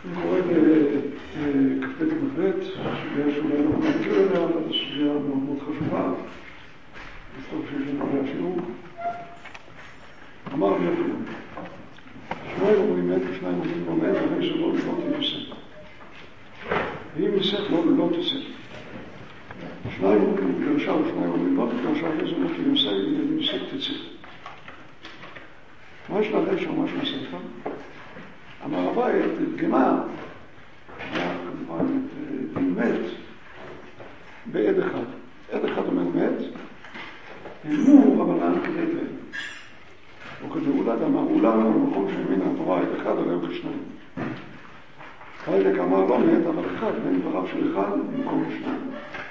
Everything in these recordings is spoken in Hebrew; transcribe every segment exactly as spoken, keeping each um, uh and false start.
אני קורא בכ"ט כ"ב, סוגיה שאולי לא מכיר אליה, אבל זו סוגיה מאוד מאוד חשובה. בסוף שיש לנו עליה שיעור. אמר לי אפילו, שניים אומרים מת ושניים אומרים לא מת, אבל שלא לא תיוסף. ואם ניסת לא לא תיוסף. שניים אומרים מתגרשה ושניים אומרים לא תתגרשה, ואיזה לא תיוסף, ואם ניסת תצא. מה יש להראה שם משהו בספר? אמר אביי, את גמר, היה כמובן את דין מת בעד אחד. עד אחד אומר מת, אמור רבנן כדי תאם. וכדאולד אמר, אולם במקום שממין התורה עד אחד עליהם כשניים. חלק אמר לא מת, אבל אחד, בין דבריו של אחד במקום שניים.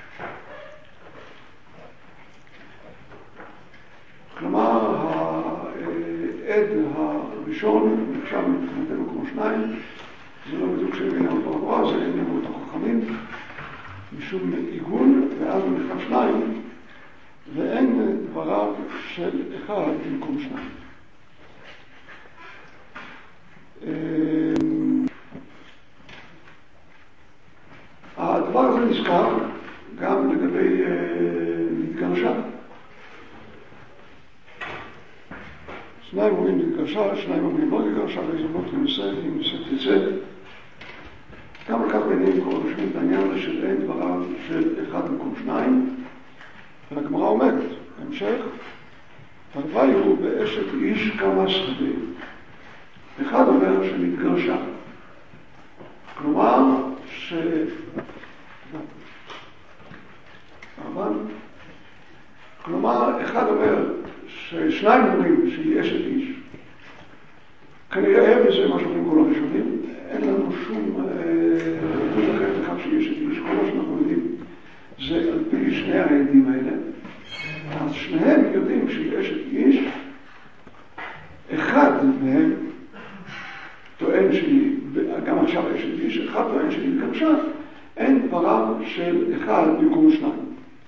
כלומר, העד הראשון נחשב מבחינתנו כמו שניים, זה לא בדיוק שהבינה אותו התורה, זה הבינו אותו חכמים, משום עיגון, ואז הוא נחשב שניים, ואין דבריו של אחד במקום שניים. הדבר הזה נזכר גם לגבי מתגרשה. שניים אומרים להתגרשה, שניים אומרים לא להתגרשה, והזדמנות לנושא, אם נושא תצא. גם לכך ביניהם כל רושמים את העניין הזה של אין דבריו של אחד במקום שניים, והגמרא אומרת, בהמשך, תרווה הוא באשת איש כמה שדה. אחד אומר שנתגרשה. כלומר, ש... כלומר, אחד אומר ששניים אומרים שהיא אשת איש. כנראה בזה מה שאומרים כל הראשונים. אין לנו שום עדות אחרת לכך שהיא אשת איש. כל מה שאנחנו יודעים זה על פי שני העדים האלה. אז שניהם יודעים שהיא אשת איש. אחד מהם טוען שהיא, גם עכשיו אשת איש, אחד טוען שהיא התגרשה. אין דבריו של אחד במקום שניים.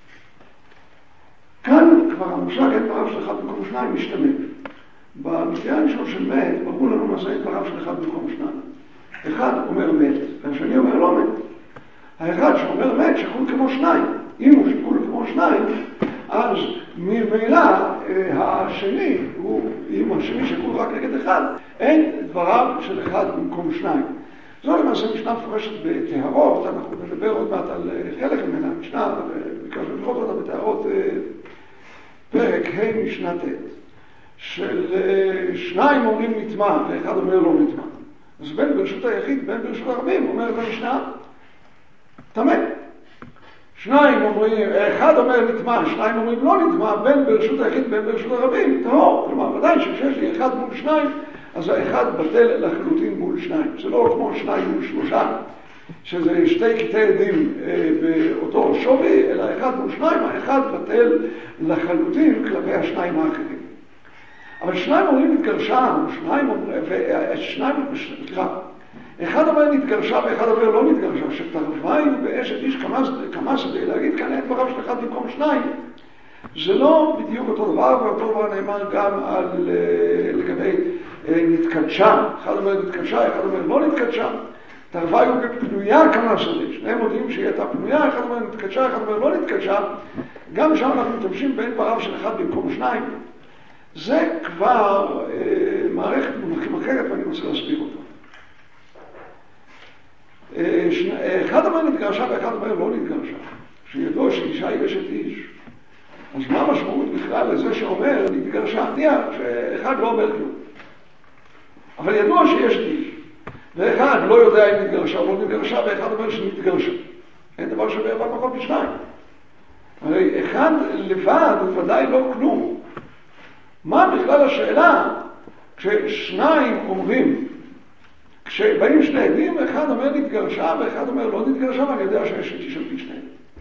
כאן כבר המושג אין דבריו של אחד במקום שניים משתמש. במקרה הראשון של מת, ברור לנו מה זה אין דבריו של אחד במקום שניים. אחד אומר מת, והשני אומר לא מת. האחד שאומר מת שקול כמו שניים. אם הוא שקול כמו שניים, אז ממילא השני, הוא, אם השני שקול רק נגד אחד, אין דבריו של אחד במקום שניים. זו למעשה משנה מפורשת בטהרות, אנחנו נדבר עוד מעט על חלק ממנה המשנה, וביקשנו לראות אותה בטהרות פרק ה' משנה ט', של שניים אומרים נטמע, ואחד אומר לא נטמע. אז בין ברשות היחיד, בין ברשות הרבים, אומרת המשנה, תמה. שניים אומרים, אחד אומר נטמע, שניים אומרים לא נטמע, בין ברשות היחיד, בין ברשות הרבים, טהור. כלומר, ודאי שכשיש לי אחד מול שניים, אז האחד בטל לחלוטין מול שניים. זה לא כמו שניים מול שלושה, שזה שתי קטעי עדים אה, באותו שווי, אלא אחד מול שניים, האחד בטל לחלוטין כלפי השניים האחרים. אבל שניים אומרים נתגרשה, שניים אומרים, ושניים, סליחה, אחד אומר נתגרשה ואחד אומר לא נתגרשה, שתרווה הוא באשת איש כמה שדה, להגיד כאן אין דבריו של אחד במקום שניים, זה לא בדיוק אותו דבר, ואותו דבר נאמר גם על, לגבי נתקדשה, אחד אומר נתקדשה, אחד אומר לא נתקדשה, תרווה הוא בפנויה כמה שדה, שניהם מודיעים שהיא הייתה פנויה, אחד אומר נתקדשה, אחד אומר לא נתקדשה, גם שם אנחנו מתלבשים בין דבריו של אחד במקום שניים, זה כבר אה, מערכת מונחים אחרת ואני רוצה להסביר אותה. אה, שני, אחד אומר נתגרשה ואחד אומר לא נתגרשה, שידוע שאישה היא אשת איש. אז מה המשמעות בכלל לזה שאומר נתגרשה? נהיה שאחד לא אומר כלום. אבל ידוע שיש איש, ואחד לא יודע אם נתגרשה או לא נתגרשה, ואחד אומר שנתגרשה. אין דבר שווה בפחות משניים. הרי אחד לבד הוא ודאי לא כלום. מה בכלל השאלה כששניים אומרים, כשבאים שני עדים, אחד אומר נתגרשה ואחד אומר לא נתגרשה, ואני יודע שיש איש על פי שניהם.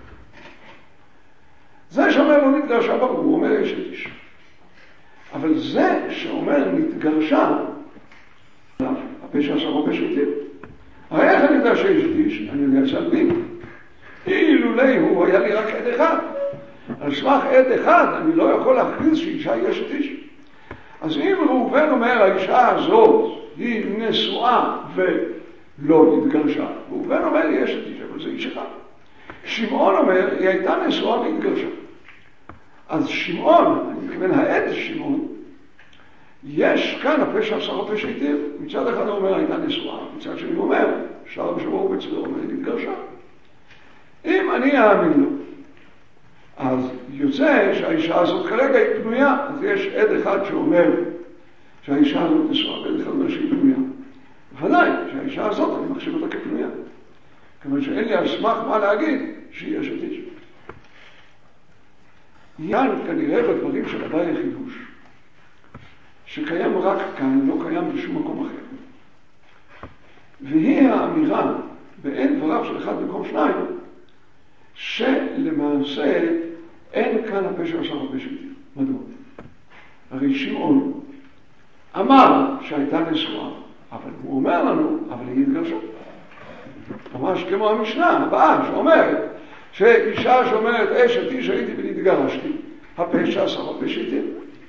זה שאומר לא נתגרשה ברור, הוא אומר יש איש. אבל זה שאומר נתגרשה, הפשע עשר או פשע איתים. הרי איך אני יודע שיש איש? אני יודע שעל פי. אילולי הוא היה לי רק עד אחד. על סמך עד אחד אני לא יכול להכריז שאישה יש את איש. אז אם ראובן אומר האישה הזאת היא נשואה לא התגרשה. ראובן אומר, יש את איש, אבל זה איש אחד. שמעון אומר, היא הייתה נשואה והתגרשה. אז שמעון, אני מתכוון העד שמעון, יש כאן הפה שעשה פשע התיר. מצד אחד הוא אומר, הייתה נשואה. מצד שני הוא אומר, שר ושבוע בצדו, אומר, היא התגרשה. אם אני אאמין לו, אז יוצא שהאישה הזאת כרגע היא פנויה. אז יש עד אחד שאומר שהאישה הזאת נשואה, ועד אחד אומר שהיא פנויה. ודאי שהאישה הזאת, אני מחשיב אותה כפנויה. כיוון שאין לי על סמך מה להגיד שהיא אשת איש. יען כנראה בדברים של אביי חידוש, שקיים רק כאן, לא קיים בשום מקום אחר. והיא האמירה באין דבריו של אחד במקום שניים, שלמעשה אין כאן הפה של עשר הפה של תיר. מדוע? הרי שמעון אמר שהייתה נשואה, אבל הוא אומר לנו, אבל היא התגרשה. ממש כמו המשנה הבאה שאומרת שאישה שאומרת אשת איש הייתי ונתגרשתי, הפה שעשה הפה של תיר.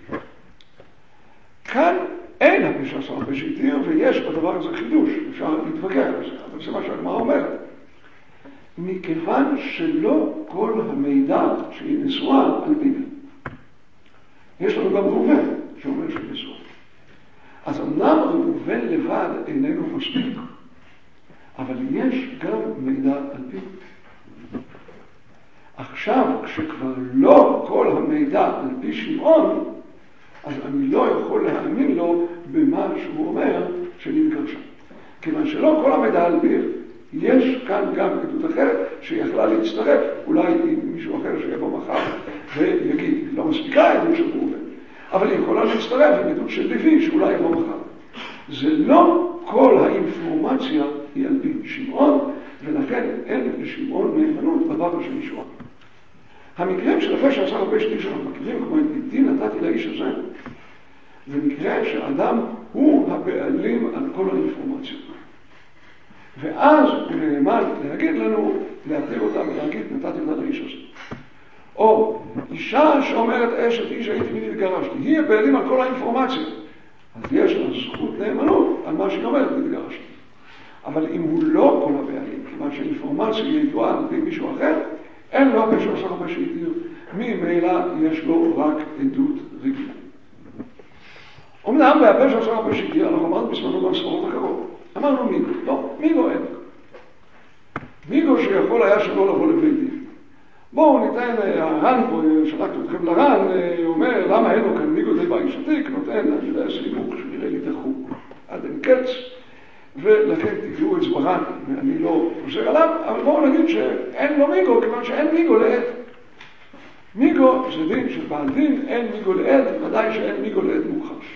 כאן אין הפה שעשה הפה של תיר, ויש בדבר הזה חידוש, אפשר להתווכח על זה, אבל זה מה שהגמרא אומרת. מכיוון שלא כל המידע שהיא נשואה על פיה. יש לנו גם ראובן שאומר שהיא נשואה. אז אמנם ראובן לבד איננו מספיק, אבל יש גם מידע על פיה. עכשיו, כשכבר לא כל המידע על פי שמעון, אז אני לא יכול להאמין לו במה שהוא אומר שנתגרשה. כיוון שלא כל המידע על פיה, יש כאן גם עדות אחרת שיכלה להצטרף, אולי עם מישהו אחר שיבוא מחר ויגיד, לא מספיקה עדות של ראובן, אבל היא יכולה להצטרף עם עדות של לוי שאולי יבוא מחר. זה לא כל האינפורמציה היא על פי שמעון, ולכן אין לשמעון נאמנות בדבר של ישועה. המקרים של הפה שעשה הפה של תיר שאנחנו מכירים, כמו בלתי נתתי לאיש הזה, זה מקרה שאדם הוא הבעלים על כל האינפורמציה. ואז הוא נאמן להגיד לנו, להתיר אותה ולהגיד, נתתי אותה לאיש הזה. או אישה שאומרת אשת איש הייתי ונתגרשתי, היא הבעלים על כל האינפורמציה. אז יש לה זכות נאמנות על מה שהיא אומרת ונתגרשתי. אבל אם הוא לא כל הבעלים, כיוון שהאינפורמציה היא ידועה על פי מישהו אחר, אין לו הפה שעשה הפה של תיר. ממילא יש לו רק עדות רגילה. אמנם בהפה שעשה הפה של תיר, אנחנו אמרנו בזמנו גם ספרות אחרות. אמרנו מיגו, לא, מיגו אין. מיגו שיכול היה שלא לבוא לבית דין. בואו ניתן, הר"ן פה, שלחתי אתכם לר"ן, אומר למה אין לו כאן מיגו די באיש עתיק, נותן, אני יודע, סימוק שנראה לי דחוק עד אין קץ, ולכן תקראו את זה בר"ן, ואני לא חוזר עליו, אבל בואו נגיד שאין לו מיגו, כיוון שאין מיגו לעד. מיגו זה דין של בעל דין, אין מיגו לעד, ודאי שאין מיגו לעד מוכחש.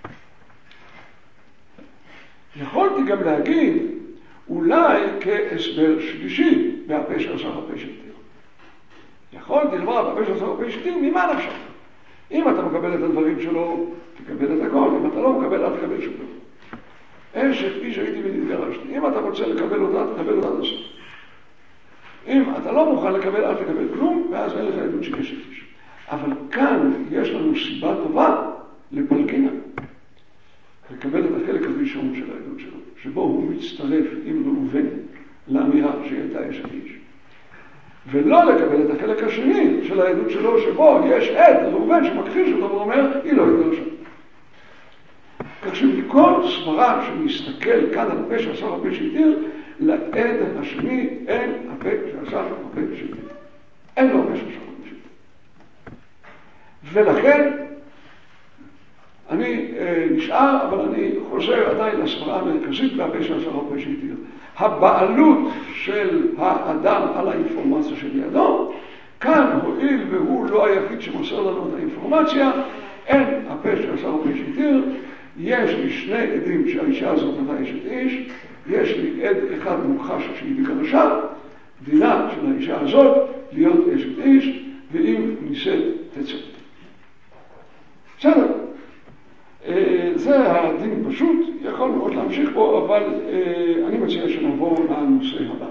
יכולתי גם להגיד, אולי כהסבר שלישי, בהפה שעשה הפה של תיר. יכולתי לומר בהפה שעשה הפה של תיר, ממה נפשך? אם אתה מקבל את הדברים שלו, תקבל את הכל. אם אתה לא מקבל, אל תקבל שום דבר. אשת איש הייתי ונתגרשתי. אם אתה רוצה לקבל אותה, תקבל אותה עד הסוף. אם אתה לא מוכן לקבל, אל תקבל כלום, ואז אין לך עדות של אשת איש. אבל כאן יש לנו סיבה טובה לפלגינה. לקבל את החלק הראשון של העדות שלו, שבו הוא מצטרף עם ראובן לאמירה שהייתה אשת איש. ולא לקבל את החלק השני של העדות שלו, שבו יש עד ראובן שמכחיש אותו ואומר, היא לא התגרשה. כך שמכל סברה שמסתכל כאן על הפה שעשה הפה של תיר, לעד השני אין הפה שעשה הפה של תיר. אין לו הפה שעשה הפה של תיר. ולכן, אני אה, נשאר, אבל אני חוזר עדיין לסברה המרכזית בהפה שעשה הפה של תיר. הבעלות של האדם על האינפורמציה של ידו, כאן הועיל והוא לא היחיד שמוסר לנו את האינפורמציה, אין הפה שעשה הפה של תיר, יש לי שני עדים שהאישה הזאת נתה אשת איש, יש לי עד אחד מוכחש שהיא התגרשה, דינה של האישה הזאת להיות אשת איש, ואם נישאת תצא. בסדר. זה הדין פשוט, יכול מאוד להמשיך בו, אבל אני מציע שנעבור לנושא הבא.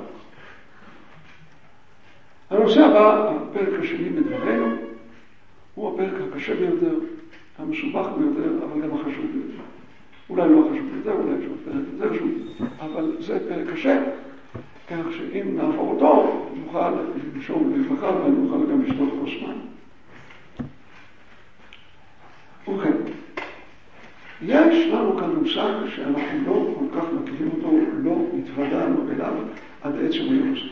הנושא הבא, הפרק השני בדברנו, הוא הפרק הקשה ביותר, המסובך ביותר, אבל גם החשוב ביותר. אולי לא החשוב ביותר, אולי יש עוד פרק יותר חשוב, אבל זה פרק קשה, כך שאם נעבור אותו, נוכל לנשום לרווחה ונוכל גם לשתות כוס מים. ובכן, יש לנו כאן מושג שאנחנו לא כל כך מכירים אותו, לא התוודענו אליו עד עצם היום הזה.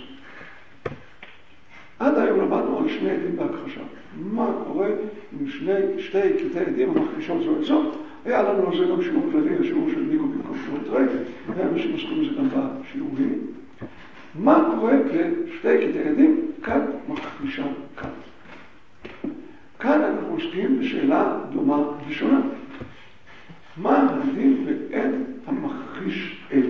עד היום למדנו על שני עדים בהכחשה. מה קורה עם שני, שתי קטעי עדים המכחישות זו את זו? היה לנו על זה גם שיעור כללי, השיעור של ניקו במקום שיעור טרק, ואנשים עסקו בזה גם בשיעורים. מה קורה כשתי קטעי עדים? כאן מכחישה כאן. כאן אנחנו עוסקים בשאלה דומה ושונה. מה הדין בעד המכחיש עד?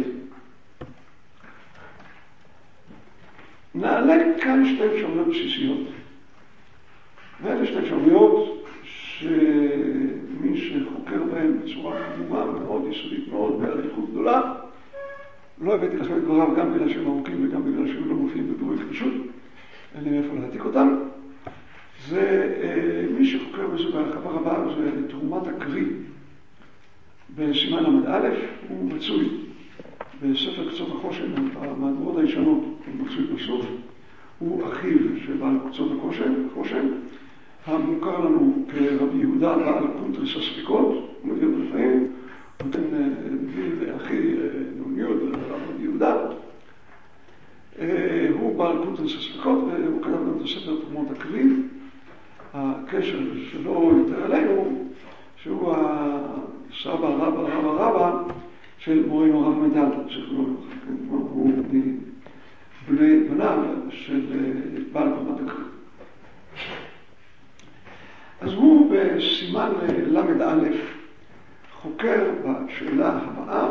נעלה כאן שתי אפשרויות בסיסיות. ואלה שתי אפשרויות שמי שחוקר בהן בצורה קדומה מאוד יסודית מאוד באריכות גדולה, לא הבאתי לכם את דבריו גם בגלל שהם ארוכים וגם בגלל שהם לא מופיעים בבירור פשוט, אין לי מאיפה להעתיק אותם. זה מי שחוקר בזה בהרחבה רבה, זה תרומת הקרי בסימן למד א', הוא מצוי בספר קצות החושן, המהדורות הישנות, הוא מצוי בסוף, הוא אחיו של בעל קצות החושן, המוכר לנו כרבי יהודה בעל קונטרס הספיקות, הוא מביא אותו לפעמים, הוא נותן מביא לאחי נוניות רבי יהודה, הוא בעל קונטרס הספיקות והוא כתב לנו את הספר תרומות הקרי. הקשר שלו יותר עלינו, שהוא הסבא רבא רבא רבא של מורנו הרב מדל, הוא בני בניו של בעל קומת הקרי. אז הוא בסימן למד א' חוקר בשאלה הבאה,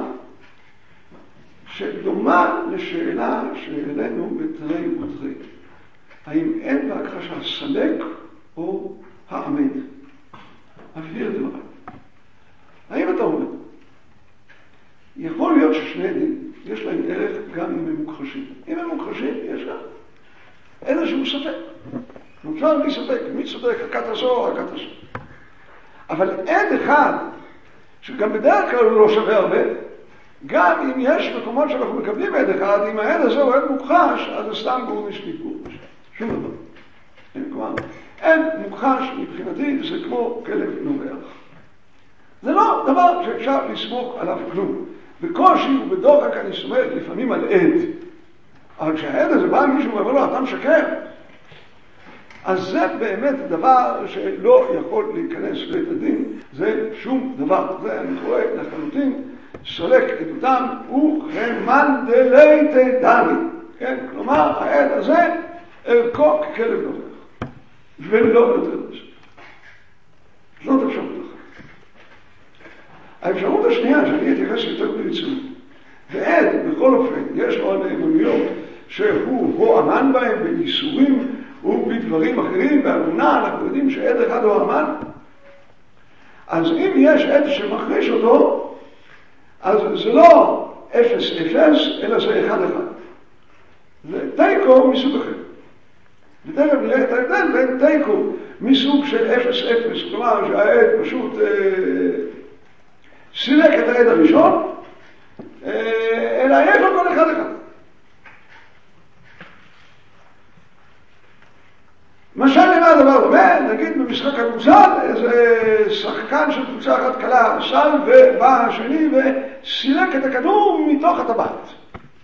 שדומה לשאלה שהעלינו בתרי ותרי. האם אין בהכחשה סלק או העמד? אבהיר את דבריי. האם אתה אומר? יכול להיות ששני עדים יש להם ערך גם אם הם מוכחשים. אם הם מוכחשים, יש גם אין איזשהו ספק. נוצר לי ספק, מי צודק, הכת הזו או הכת הזו. אבל עד אחד, שגם בדרך כלל הוא לא שווה הרבה, גם אם יש מקומות שאנחנו מקבלים עד אחד, אם העד הזה הוא עד מוכחש, אז זה סתם גורניש ניגורניש. שום דבר. אין כלומר, עד מוכחש מבחינתי זה כמו כלב נובח. זה לא דבר שאפשר לסמוך עליו כלום. בקושי ובדוחק אני סומך לפעמים על עד. אבל כשהעד הזה בא מישהו ואומר לו, אתה משקר, אז זה באמת דבר שלא יכול להיכנס לבית הדין, זה שום דבר. זה אני קורא לחלוטין, סולק עדותם וכמאן דלייתא דמי. כן? כלומר, העד הזה ערכו ככלב נובח. ולא יותר מזה. זאת אפשרות אחת. האפשרות השנייה, שאני אתייחס יותר ברצינות, ועד, בכל אופן, יש לו הנאמנויות שהוא הואמן בהם בייסורים ובדברים אחרים, באמונה אנחנו יודעים שעד אחד הוא אמן. אז אם יש עד שמחריש אותו, אז זה לא אפס אפס, אלא זה אחד אחד. זה תיקו מסוג אחר. ותכף נראה את ההבדל בין תיקו מסוג של אפס אפס, כלומר שהעד פשוט אה, סילק את העד הראשון, אה, אלא יש לו כל אחד אחד. משל למה הדבר דומה, נגיד במשחק הכדורסל, איזה שחקן של קבוצה אחת קלה סל ובא השני וסילק את הכדור מתוך הטבעת.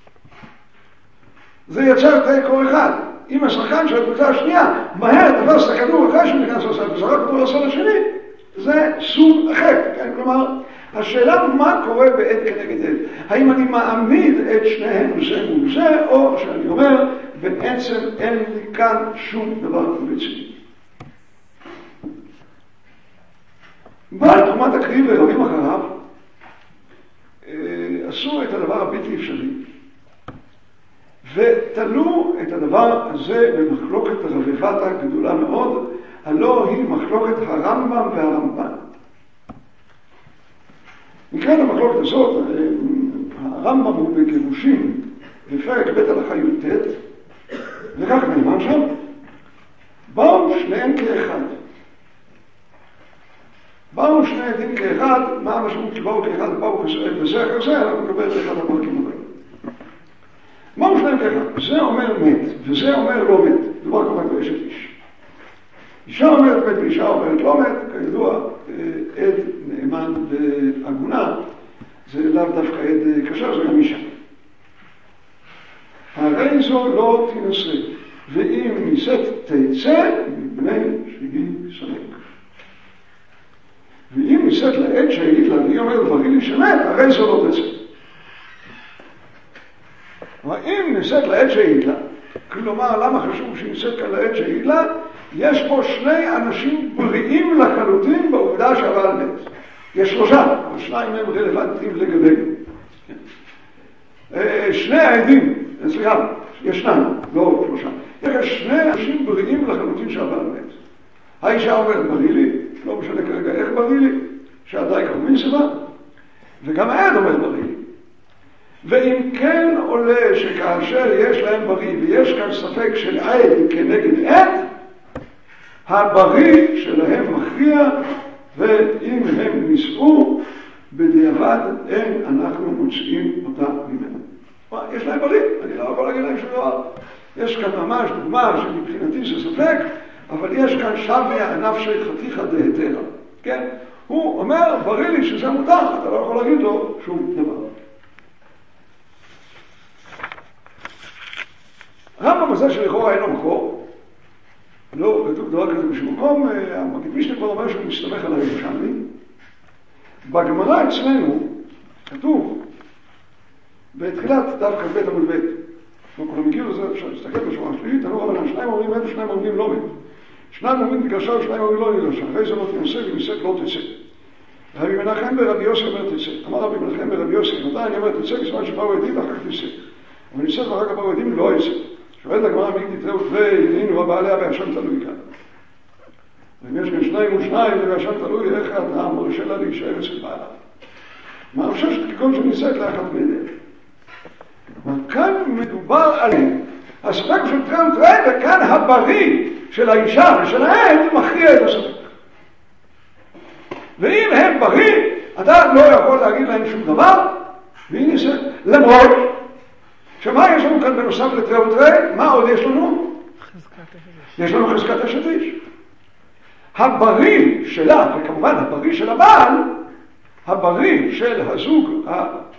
זה יצר תיקו אחד. אם השחקן של הקבוצה השנייה מהר תפס את הכדור אחרי שהוא נכנס לסל וזרק אותו לסל השני, זה סוג אחר. כן? כלומר, השאלה מה קורה בעד כנגד עד. האם אני מעמיד את שניהם זה מול זה, או שאני אומר, בעצם אין לי כאן שום דבר רציני. בעל תרומת הקריב ורבים אחריו עשו את הדבר הבלתי אפשרי, ותלו את הדבר הזה במחלוקת רבבתא גדולה מאוד, הלא היא מחלוקת הרמב"ם והרמב"ן. נקראת המחלוקת הזאת, הרמב"ם הוא בגירושים בפרק ב' הלכה י"ט, וכך נאמר שם, באו שניהם כאחד. באו שני עדים כאחד, מה המשמעות שבאו כאחד, באו בזה אחר זה, אנחנו נקבל את אחד הפרקים הבאים. וזה אומר לא מת, דובר כמובן באשת איש. אישה אומרת מת ואישה אומרת לא מת, כידוע, עד נאמן והגונה, זה לאו דווקא עד קשה, זה גם אישה. הרי זו לא תינשא, ואם נישאת תצא מבני שהיא סלק. ואם נישאת לעד שהעיד לה, והיא אומרת דברי לי שמת, הרי זו לא תצא. אבל אם נישאת לעד שהעיד לה, כלומר, למה חשוב שנישאת כאן לעד שהעיד לה? יש פה שני אנשים בריאים לחלוטין בעובדה שהבעל מת. יש שלושה, אבל שניים מהם רלוונטיים לגבינו. שני העדים, סליחה, ישנם, לא שלושה. יש שני אנשים בריאים לחלוטין שהבעל מת. האישה אומרת בריא לי, לא משנה כרגע איך בריא לי, שעדיין כמובן סיבה, וגם העד אומר בריא לי. ואם כן עולה שכאשר יש להם בריא ויש כאן ספק של עד כנגד עד, הבריא שלהם מכריע, ואם הם נישאו, בדיעבד אין אנחנו מוצאים אותה ממנו. יש להם בריא, אני לא יכול להגיד להם שום דבר. יש כאן ממש דוגמה שמבחינתי זה ספק, אבל יש כאן שביה נפשי חתיכא דהיתרא. כן? הוא אומר, בריא לי שזה מותר, אתה לא יכול להגיד לו שום דבר. הרמב"ם הזה שלכאורה אינו מקור, לא כתוב דבר כזה בשום מקום, המגיד משנה כבר אומר שהוא מסתמך על הירושלמי. בגמרא אצלנו כתוב, בתחילת דף כ"ב עמוד ב', כמו כולם הגיעו לזה, אפשר להסתכל בשורה השלישית, תנו רבנן, שניים אומרים מת ושניים אומרים לא מת. שניים אומרים נגרשה ושניים אומרים לא נגרשה, אחרי זה לא תנסה ונישאת לא תצא. רבי מנחם ברבי יוסי אומר תצא. אמר רבי מנחם ברבי יוסי, מתי אני אומר תצא, בזמן שבאו עדים ואחר כך תצא. אבל נישאת ואחר כך באו עדים לא יצא. שואלת הגמרא מי תתראו והנה הבעליה והשם תלוי כאן. ואם יש כאן שניים ושניים והשם תלוי, איך אתה מרשה לה להישאר אצל בעלה? מה חושב שתיקון שנישאת לאחת בידיה? וכאן מדובר עליהם. הספק של תרם תראה, וכאן הבריא של האישה ושל העד מכריע את הספק. ואם הם בריא, אתה לא יכול להגיד להם שום דבר, והנה זה, למרות שמה יש לנו כאן בנוסף לתראה ותראה? מה עוד יש לנו? יש לנו חזקת אשת איש. הבריא שלה, וכמובן הבריא של הבעל, הבריא של הזוג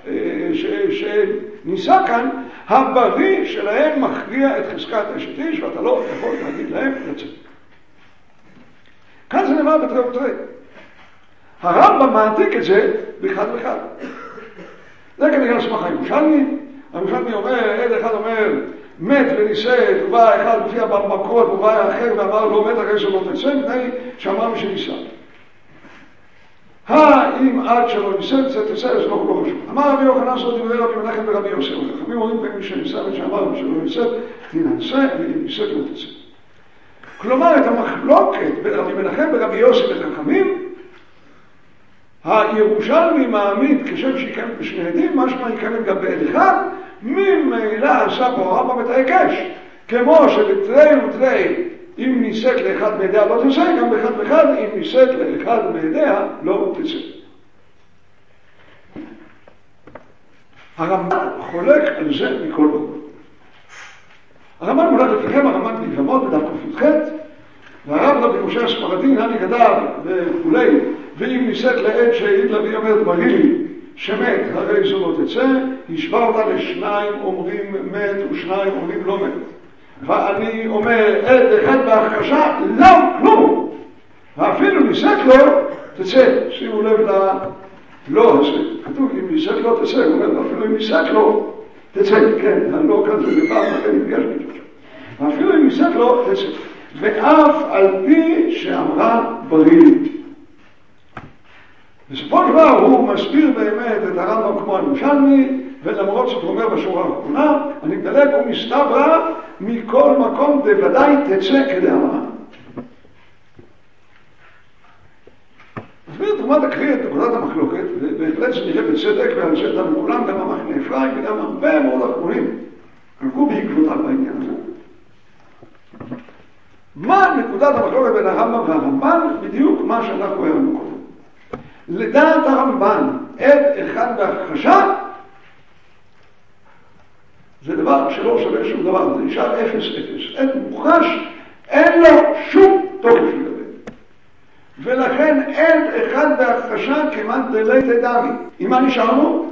שניסה כאן, הבריא שלהם מכריע את חזקת אשת איש, ואתה לא יכול להגיד להם לצאת. כאן זה נאמר בתראה ותראה. הרמב"ם מעתיק את זה באחד ואחד. זה כנראה סמך הירושלמי. הירושלמי אומר, עד אחד אומר, מת ונישאת, ובא אחד מופיע במקורות, ובא אחר ואמר לא מת, הרי זה לא תצא, מפני שאמרנו שנישא. האם עד שלא נישאת, תצא, אז לא כל חשוב. אמר רבי יוחנן סוד דברי רבי מנחם ורבי יוסי. חכמים אומרים פעמים שנישא ושאמרנו שלא נישאת, תינשא, ואם נישאת לא תצא. כלומר, את המחלוקת בין רבי מנחם ורבי יוסי וחכמים, הירושלמי מעמיד כשם שיקיים בשני עדים, משמע יקיים גם בעד אחד, ממילא עשה פה הרמב"ם את ההיקש, כמו שבתרי ותרי, אם נישאת לאחד מעדיה לא תצא, גם באחד ואחד, אם נישאת לאחד מעדיה לא תצא. הרמב"ם חולק על זה מכל מקום. הרמב"ם מולד לפניכם, הרמב"ם ביבמות בדף ק"ח, והרב רבי משה הספרדי, נני גדל וכולי, ואם נישאת לעד שהעיד לה והיא אומרת בריא לי שמת, הרי זו לא תצא, השווה אותה לשניים אומרים מת ושניים אומרים לא מת. ואני אומר עד אחד בהכחשה, לא כלום. ואפילו נישאת לו, תצא. שימו לב ללא הזה. כתוב אם נישאת לו תצא, הוא אומר אפילו אם נישאת לו, תצא. כן, הלא כאן זה בפעם לכן נפגש בצורה. ואפילו אם נישאת לו, תצא. ואף על פי שאמרה בריא לי. בסופו של דבר הוא מסביר באמת את הרמב"ם כמו הירושלמי, ולמרות זאת הוא אומר בשורה האחרונה, אני מדלג ומסתברא מכל מקום בוודאי תצא כדי אמרה. מסביר דוגמת הקריא את נקודת המחלוקת, ובהחלט זה נראה בצדק, ועל זה דנו כולם, גם המחנה אפרים וגם הרבה מאוד אחרונים, הלכו בעקבותיו בעניין הזה. מה נקודת המחלוקת בין הרמב"ם והרמב"ן? בדיוק מה שאנחנו ראינו קודם. לדעת הרמב"ן, עד אחד בהכחשה, זה דבר שלא שווה שום דבר, זה נשאר אפס אפס. עד מוחש, אין לו שום תוקף לגבי. ולכן עד אחד בהכחשה כמעט דלית דמי. עם מה נשארנו?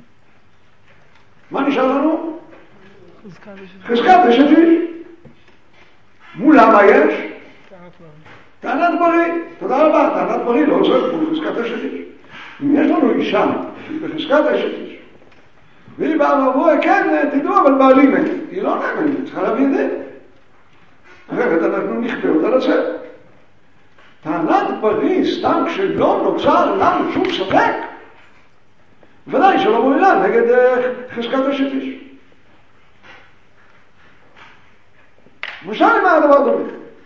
מה נשאר לנו? חזקת אשת איש. מולה מה יש? טענת בריא. תודה רבה, טענת בריא לא עוזר כמו חזקת אשת איש. אם יש לנו אישה בחזקת אשת איש, והיא באה ואומרה, כן, תדעו, אבל בעלי מת. היא לא נאמנת, היא צריכה להביא את זה. אחרת אנחנו נכפה אותה לצאת. טענת בריא, סתם כשלא נוצר לנו שום ספק, ודאי שלא מועילה נגד חזקת אשת איש. למשל למה הדבר דומה?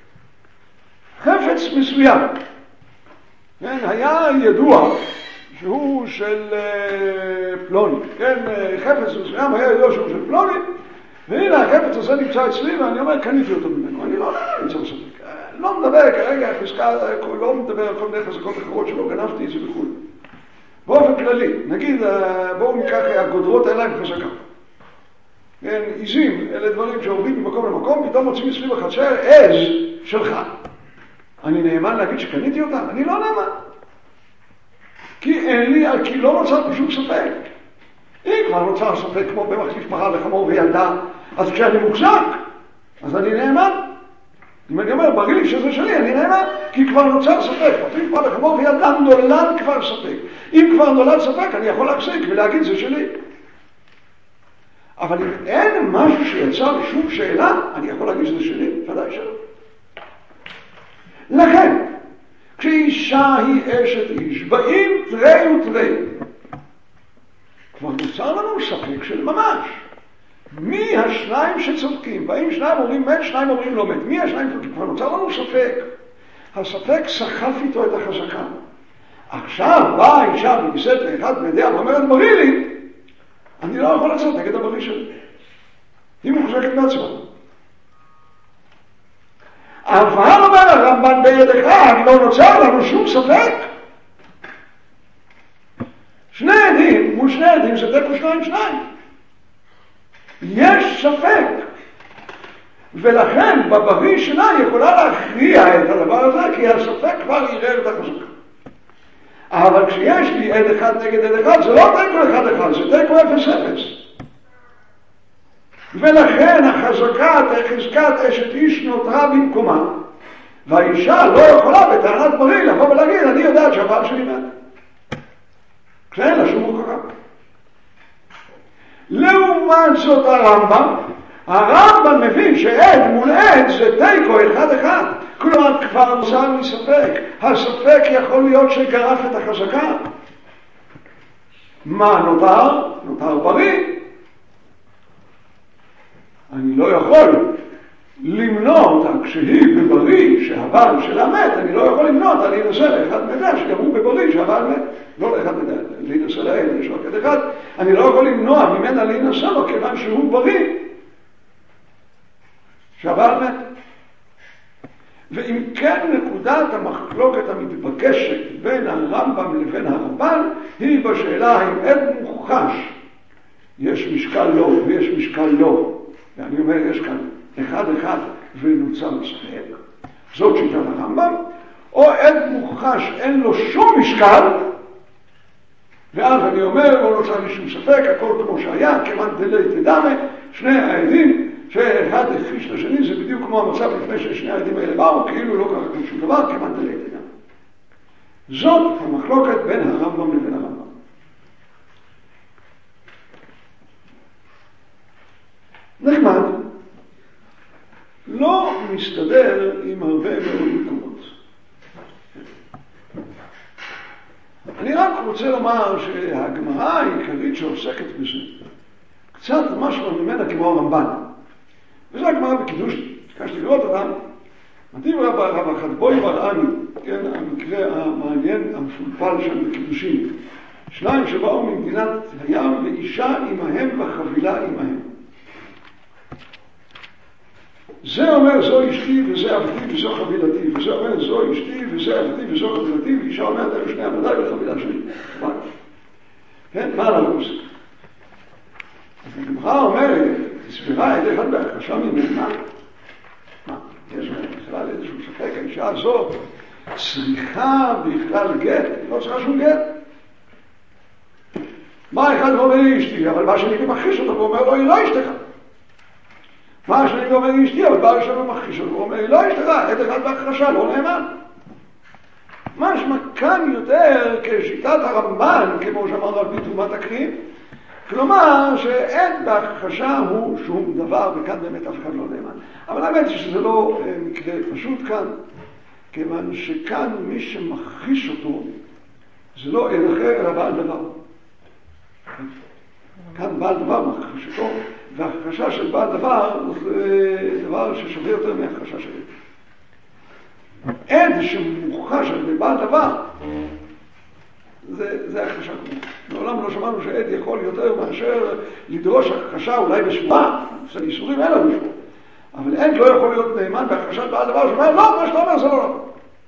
חפץ מסוים, כן, היה ידוע שהוא של פלוני, כן, חפץ מסוים היה ידוע שהוא של פלוני, והנה החפץ הזה נמצא אצלי ואני אומר, קניתי אותו ממנו. אני לא נמצא בספק, לא מדבר כרגע, לא מדבר על כל מיני חזקות אחרות שלא גנבתי את זה בחו"ל. באופן כללי, נגיד, בואו ניקח הגודרות האלה עם חזקה. כן, עיזים, אלה דברים שעוברים ממקום למקום, פתאום מוצאים אצלי בחצר עז שלך. אני נאמן להגיד שקניתי אותה? אני לא נאמן. כי אין לי, כי לא נוצר בשום ספק. אם כבר נוצר ספק כמו במחליף פרה וחמור וילדה, אז כשאני מוחזק, אז אני נאמן. אם אני אומר, בריא לי שזה שלי, אני נאמן, כי כבר נוצר ספק. מחליף פרה וחמור וילדה נולד כבר ספק. אם כבר נולד ספק, אני יכול להפסיק ולהגיד זה שלי. אבל אם אין משהו שיצא לשום שאלה, אני יכול להגיד שזה שלי, ודאי שלא. לכן, כשאישה היא אשת איש, באים תרי ותרי, כבר נוצר לנו ספק של ממש. מי השניים שצודקים? באים שניים אומרים מת, שניים אומרים לא מת. מי השניים צודקים? כבר נוצר לנו ספק. הספק סחף איתו את החזקה. עכשיו באה האישה וניסית לאחד בידיה ואומרת, בריא לי, אני לא יכול לצאת נגד הבריא שלי. היא מחוזקת בעצמה. אבל אומר הרמב"ן ביד אחד, לא נוצר לנו שום ספק. שני עדים מול שני עדים זה תיקו שניים שניים. יש ספק. ולכן בבריא שלה יכולה להכריע את הדבר הזה, כי הספק כבר יראה את החזקה. אבל כשיש לי עד אחד נגד עד אחד, זה לא תיקו אחד אחד, זה תיקו אפס אפס. ולכן החזקת, החזקת אשת איש נותרה במקומה, והאישה לא יכולה בטענת בריא לבוא ולהגיד, אני יודעת שהבעל שלי מת. כשאין לה שום הוכחה. לעומת זאת הרמב"ם, הרמב"ם מבין שעד מול עד זה תיקו אחד אחד. כלומר כבר נוצר לי ספק. הספק יכול להיות שגרף את החזקה. מה נותר? נותר בריא. אני לא יכול למנוע אותה כשהיא בבריא שהבעל שלה מת, אני לא יכול למנוע אותה להינשא לאחד מדע שגם הוא בבריא שהבעל מת, לא לאחד מדע, להינשא להם, יש לו כד אחד, אני לא יכול למנוע ממנה להינשא לו כיוון שהוא בריא שהבעל מת. ואם כן נקודת המחלוקת המתבקשת בין הרמב"ם לבין הרמב"ן היא בשאלה האם עד מוכחש יש משקל לא ויש משקל לא, ואני אומר יש כאן אחד אחד ונוצר ספק, זאת שיטת הרמב"ם, או עד מוכחש אין לו שום משקל, ואז אני אומר לא נוצר לי שום ספק, הכל כמו שהיה, כמעט דלית דמה, שני העדים שאחד הכחיש לשני, זה בדיוק כמו המצב לפני ששני העדים האלה באו, כאילו לא קרה כאן שום דבר, כמעט דלית דמה. זאת המחלוקת בין הרמב"ם לבין הרמב"ם. נחמד, לא מסתדר עם הרבה מאוד מקומות. אני רק רוצה לומר שהגמרא העיקרית שעוסקת בזה, קצת משהו ממנה כמו הרמב"ן. וזו הגמרא בקידוש, ביקשתי לראות אותה, מתאים רב הרב החדבוי ברעני, כן, המקרה המעניין, המפולפל שם בקידושים. שניים שבאו ממדינת הים ואישה עמהם וחבילה עמהם. זה אומר זו אשתי וזה עבדי וזו חבילתי, וזה אומר זו אשתי וזה עבדי וזו חבילתי, ואישה אומרת אלו שני עבדי וחבילה שלי. כן, מה אנחנו עושים? אז הגמרא אומרת, צבירה עד אחד בהכחשה ממנה. מה? יש בכלל איזשהו ספק, האישה הזאת צריכה בכלל גט, היא לא צריכה שום גט. מה אחד אומר לי אשתי, אבל מה שאני מכחיש אותו, הוא אומר לו, היא לא אשתך. מה שאני אומר לי אשתי, אבל בא ראשון ומכחיש אותו, הוא אומר, היא לא אשתך, עד אחד בהכחשה, לא נאמן. משמע כאן יותר כשיטת הרמב"ן, כמו שאמרנו על פי תרומת הקריב, כלומר שאין בהכחשה הוא שום דבר, וכאן באמת אף אחד לא נאמן. אבל האמת היא שזה לא מקרה פשוט כאן, כיוון שכאן מי שמכחיש אותו, זה לא אל אחר אלא בעל דבר. כאן בעל דבר מכחיש אותו, והכחשה של בעל דבר זה דבר ששווה יותר מהכחשה של עד. עד שמוכחש על ידי בעל דבר, זה, זה הכחשה כמובן. מעולם לא שמענו שעד יכול יותר מאשר לדרוש הכחשה אולי בשבועה, של איסורים אין לנו בשבועה. אבל עד לא יכול להיות נאמן בהכחשת בעל דבר שאומר, לא, מה שאתה אומר זה לא נכון.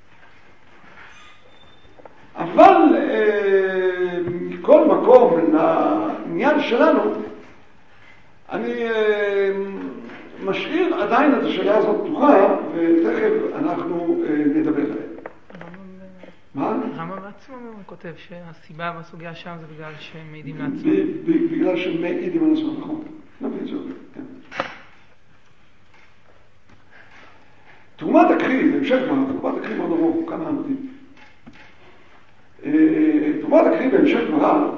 אבל אה, מכל מקום לעניין שלנו, אני אה, משאיר עדיין את השאלה הזאת פתוחה, ותכף אנחנו אה, נדבר עליה. מה? הרמב"ם בעצמו כותב שהסיבה בסוגיה שם זה בגלל שהם מעידים לעצמם. בגלל שהם מעידים על עצמם, נכון. נביא את זה, כן. תרומת הקריב, בהמשך מה, תרומת הקריב מאוד ארוך, כמה עמודים. תרומת הקריב בהמשך מה,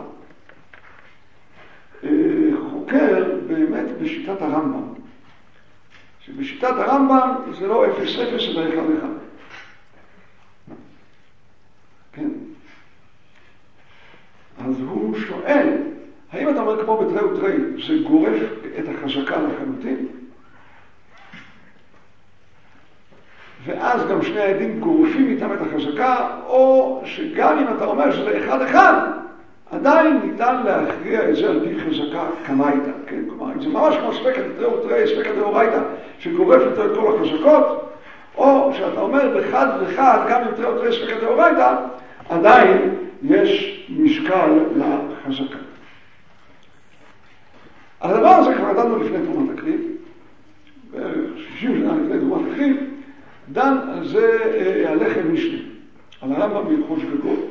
חוקר באמת בשיטת הרמב"ם. שבשיטת הרמב"ם זה לא אפס אפס אלא אחד אחד. כן? אז הוא שואל, האם אתה אומר כמו בתרי ותרי, זה גורף את החזקה לחלוטין? ואז גם שני העדים גורפים איתם את החזקה, או שגם אם אתה אומר שזה אחד אחד, עדיין ניתן להכריע את זה על פי חזקה כמה איתה, כן? כלומר, אם זה ממש כמו ספקת תרי ותרי, ספקת דאורייתא, שגורף יותר את כל החזקות, או שאתה אומר בחד וחד, גם אם תרי ותרי ספקת דאורייתא, עדיין יש משקל לחזקה. הדבר הזה כבר דנו לפני תרומת הקריב, בערך שישים שנה לפני תרומת הקריב, דן על זה הלחם משנה, על הרמב"ם בהלכות שגגות.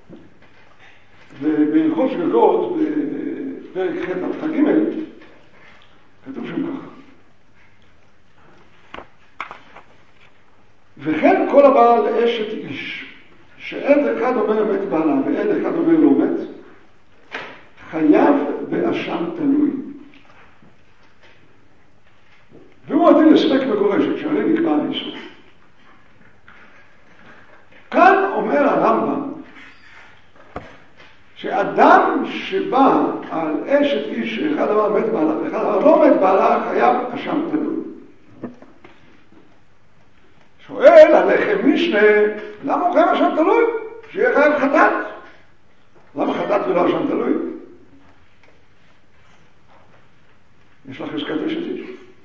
ובהלכות שגגות, בפרק ח' עד ג', כתוב שם ככה. וכן כל הבעל אשת איש, שעד אחד אומר מת בעלה ועד אחד אומר לא מת, חייב באשם תלוי. והוא עדין לספק מגורשת, שעלי נקבע האיסור. כאן אומר הרמב"ם, שאדם שבא על אשת איש שאחד אמר מת בעלה ואחד אמר לא מת בעלה, חייב אשם תלוי. שואל הלחם משנה, למה הוא חייב אשם תלוי? שיהיה חייב חטאת. למה חטאת ולא אשם תלוי? יש לך חזקת אשת איש.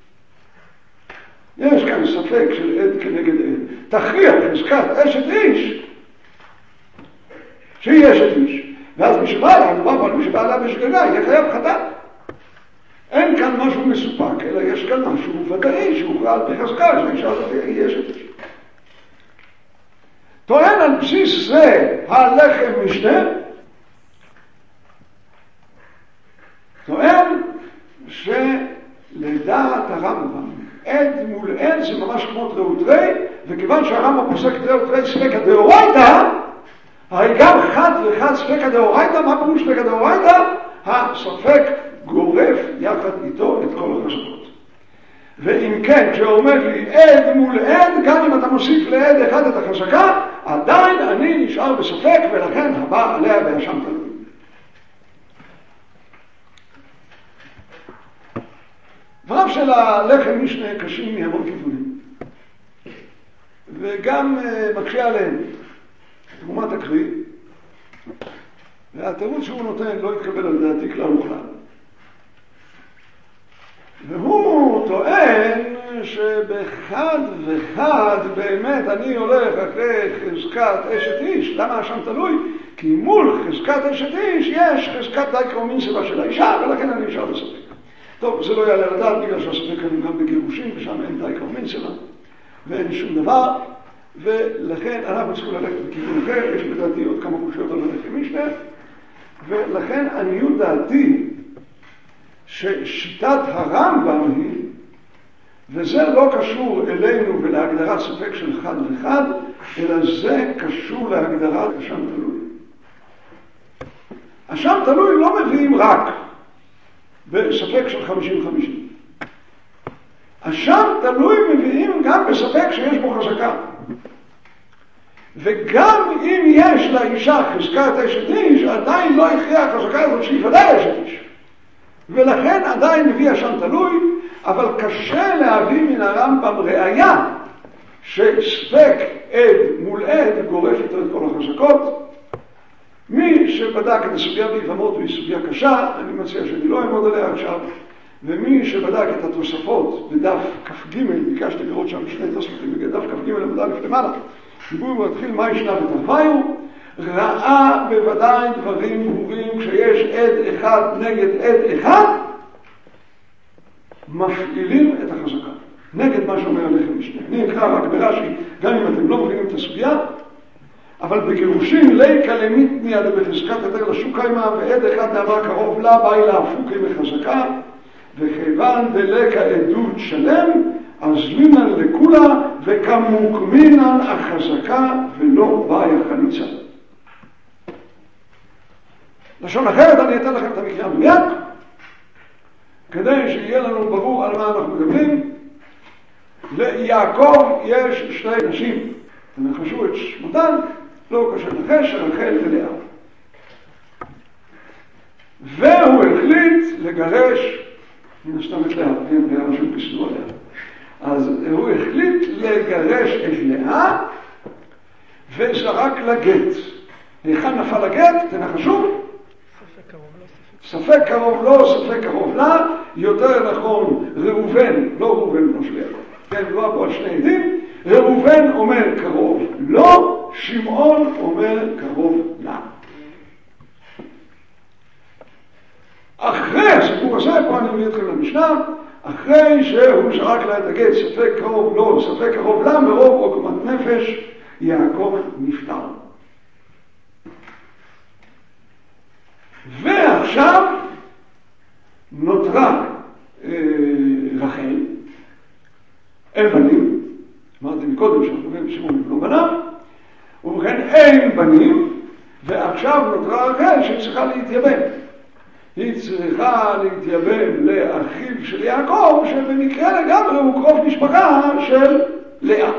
יש כאן ספק של עד כנגד עד. תכריע חזקת אשת איש שהיא אשת איש. ואז מי שבא לה, מדובר על מי שבא לה בשגגה, יהיה חייב חטאת. אין כאן משהו מסופק, אלא יש כאן משהו ודאי שהוכרע על פי חזקה, שהאישה הזאת היא אשת איש. טוען על בסיס זה הלחם משנה, טוען שלדעת הרמב"ם, עד מול עד זה ממש כמו תרי ותרי, וכיוון שהרמב"ם פוסק תרי ותרי ספקא דאורייתא, הרי גם חד וחד ספקא דאורייתא, מה פירוש ספקא דאורייתא? הספק גורף יחד איתו את כל החזקות. ואם כן, כשאומר לי עד מול עד, גם אם אתה מוסיף לעד אחד את החזקה, עדיין אני נשאר בספק, ולכן הבא עליה באשם תלוי. דבריו של הלחם משנה קשים מהמון כיוונים, וגם מקשה עליהם תרומת הקריב, והתירוץ שהוא נותן לא יתקבל על דעתי כלל וכלל. והוא טוען שבחד וחד באמת אני הולך אחרי חזקת אשת איש. למה השם תלוי? כי מול חזקת אשת איש יש חזקת די קרומינסבה של האישה, ולכן אני נשאר בספק. טוב, זה לא יעלה לדעת בגלל שהספק כאן גם בגירושים, ושם אין די קרמנסלה, ואין שום דבר, ולכן אנחנו צריכים ללכת בכיוון אחר, יש לדעתי עוד כמה קושיות על הלכת משנה, ולכן עניות דעתי ששיטת הרמב"ם היא, וזה לא קשור אלינו ולהגדרת ספק של חד וחד, אלא זה קשור להגדרת אשם תלוי. אשם תלוי לא מביאים רק בספק של חמישים חמישים. אשם תלוי מביאים גם בספק שיש בו חזקה. וגם אם יש לאישה חזקת אשת איש, עדיין לא הכריע החזקה הזאת שהיא ודאי אשת איש. ולכן עדיין מביא אשם תלוי, אבל קשה להביא מן הרמב"ם ראיה שספק עד מול עד גורף איתו את כל החזקות. מי שבדק את הסוגיה ביבמות והיא סוגיה קשה, אני מציע שאני לא אעמוד עליה עכשיו, ומי שבדק את התוספות בדף כ"ג, ביקשתי לראות שם שני תוספים בדף כ"ג עמודה לפני מעלה, דיבור מתחיל מה ישנה בתרוויו, ראה בוודאי דברים ברורים כשיש עד אחד נגד עד אחד, מפעילים את החזקה, נגד מה שאומר הלכת משנה. אני אקרא רק ברש"י, גם אם אתם לא מבינים את הסוגיה, אבל בגירושים ליקה למיתניה דבחזקת יותר לשוק קיימה, ועד אחד דאמר קרוב לה, באי להפוקי מחזקה, וכיוון דלקה עדות שלם, אז לינן לכולה, וכמוקמינן החזקה, ולא באי החליצה. לשון אחרת, אני אתן לכם את המקרה המדויק, כדי שיהיה לנו ברור על מה אנחנו מדברים. ליעקב יש שתי נשים, תנחשו את שמותן, לא קשה לנחש, רחל ולאה. והוא החליט לגרש, מן הסתם את לאה, כן, לאה משהו פסלו עליה. אז הוא החליט לגרש את לאה, וזרק לגט. היכן נפל הגט? תנחשו? ספק קרוב לא, ספק קרוב לה, יותר נכון ראובן, לא ראובן בנו של יעקב, כן, לא פה על שני עדים, ראובן אומר קרוב לא, שמעון אומר קרוב לה. אחרי הסיפור הזה, פה אני מביא אתכם למשנה, אחרי שהוא זרק לה את הגט, ספק קרוב לא, ספק קרוב לה, מרוב עוגמת נפש, יעקב נפטר. ועכשיו נותרה אה, רחל, אין בנים, אמרתי מקודם שאנחנו אומרים שמעון לא בנה, ובכן אין בנים, ועכשיו נותרה רחל שצריכה להתייבם. היא צריכה להתייבם לאחיו של יעקב, שבמקרה לגמרי הוא קרוב משפחה של לאה.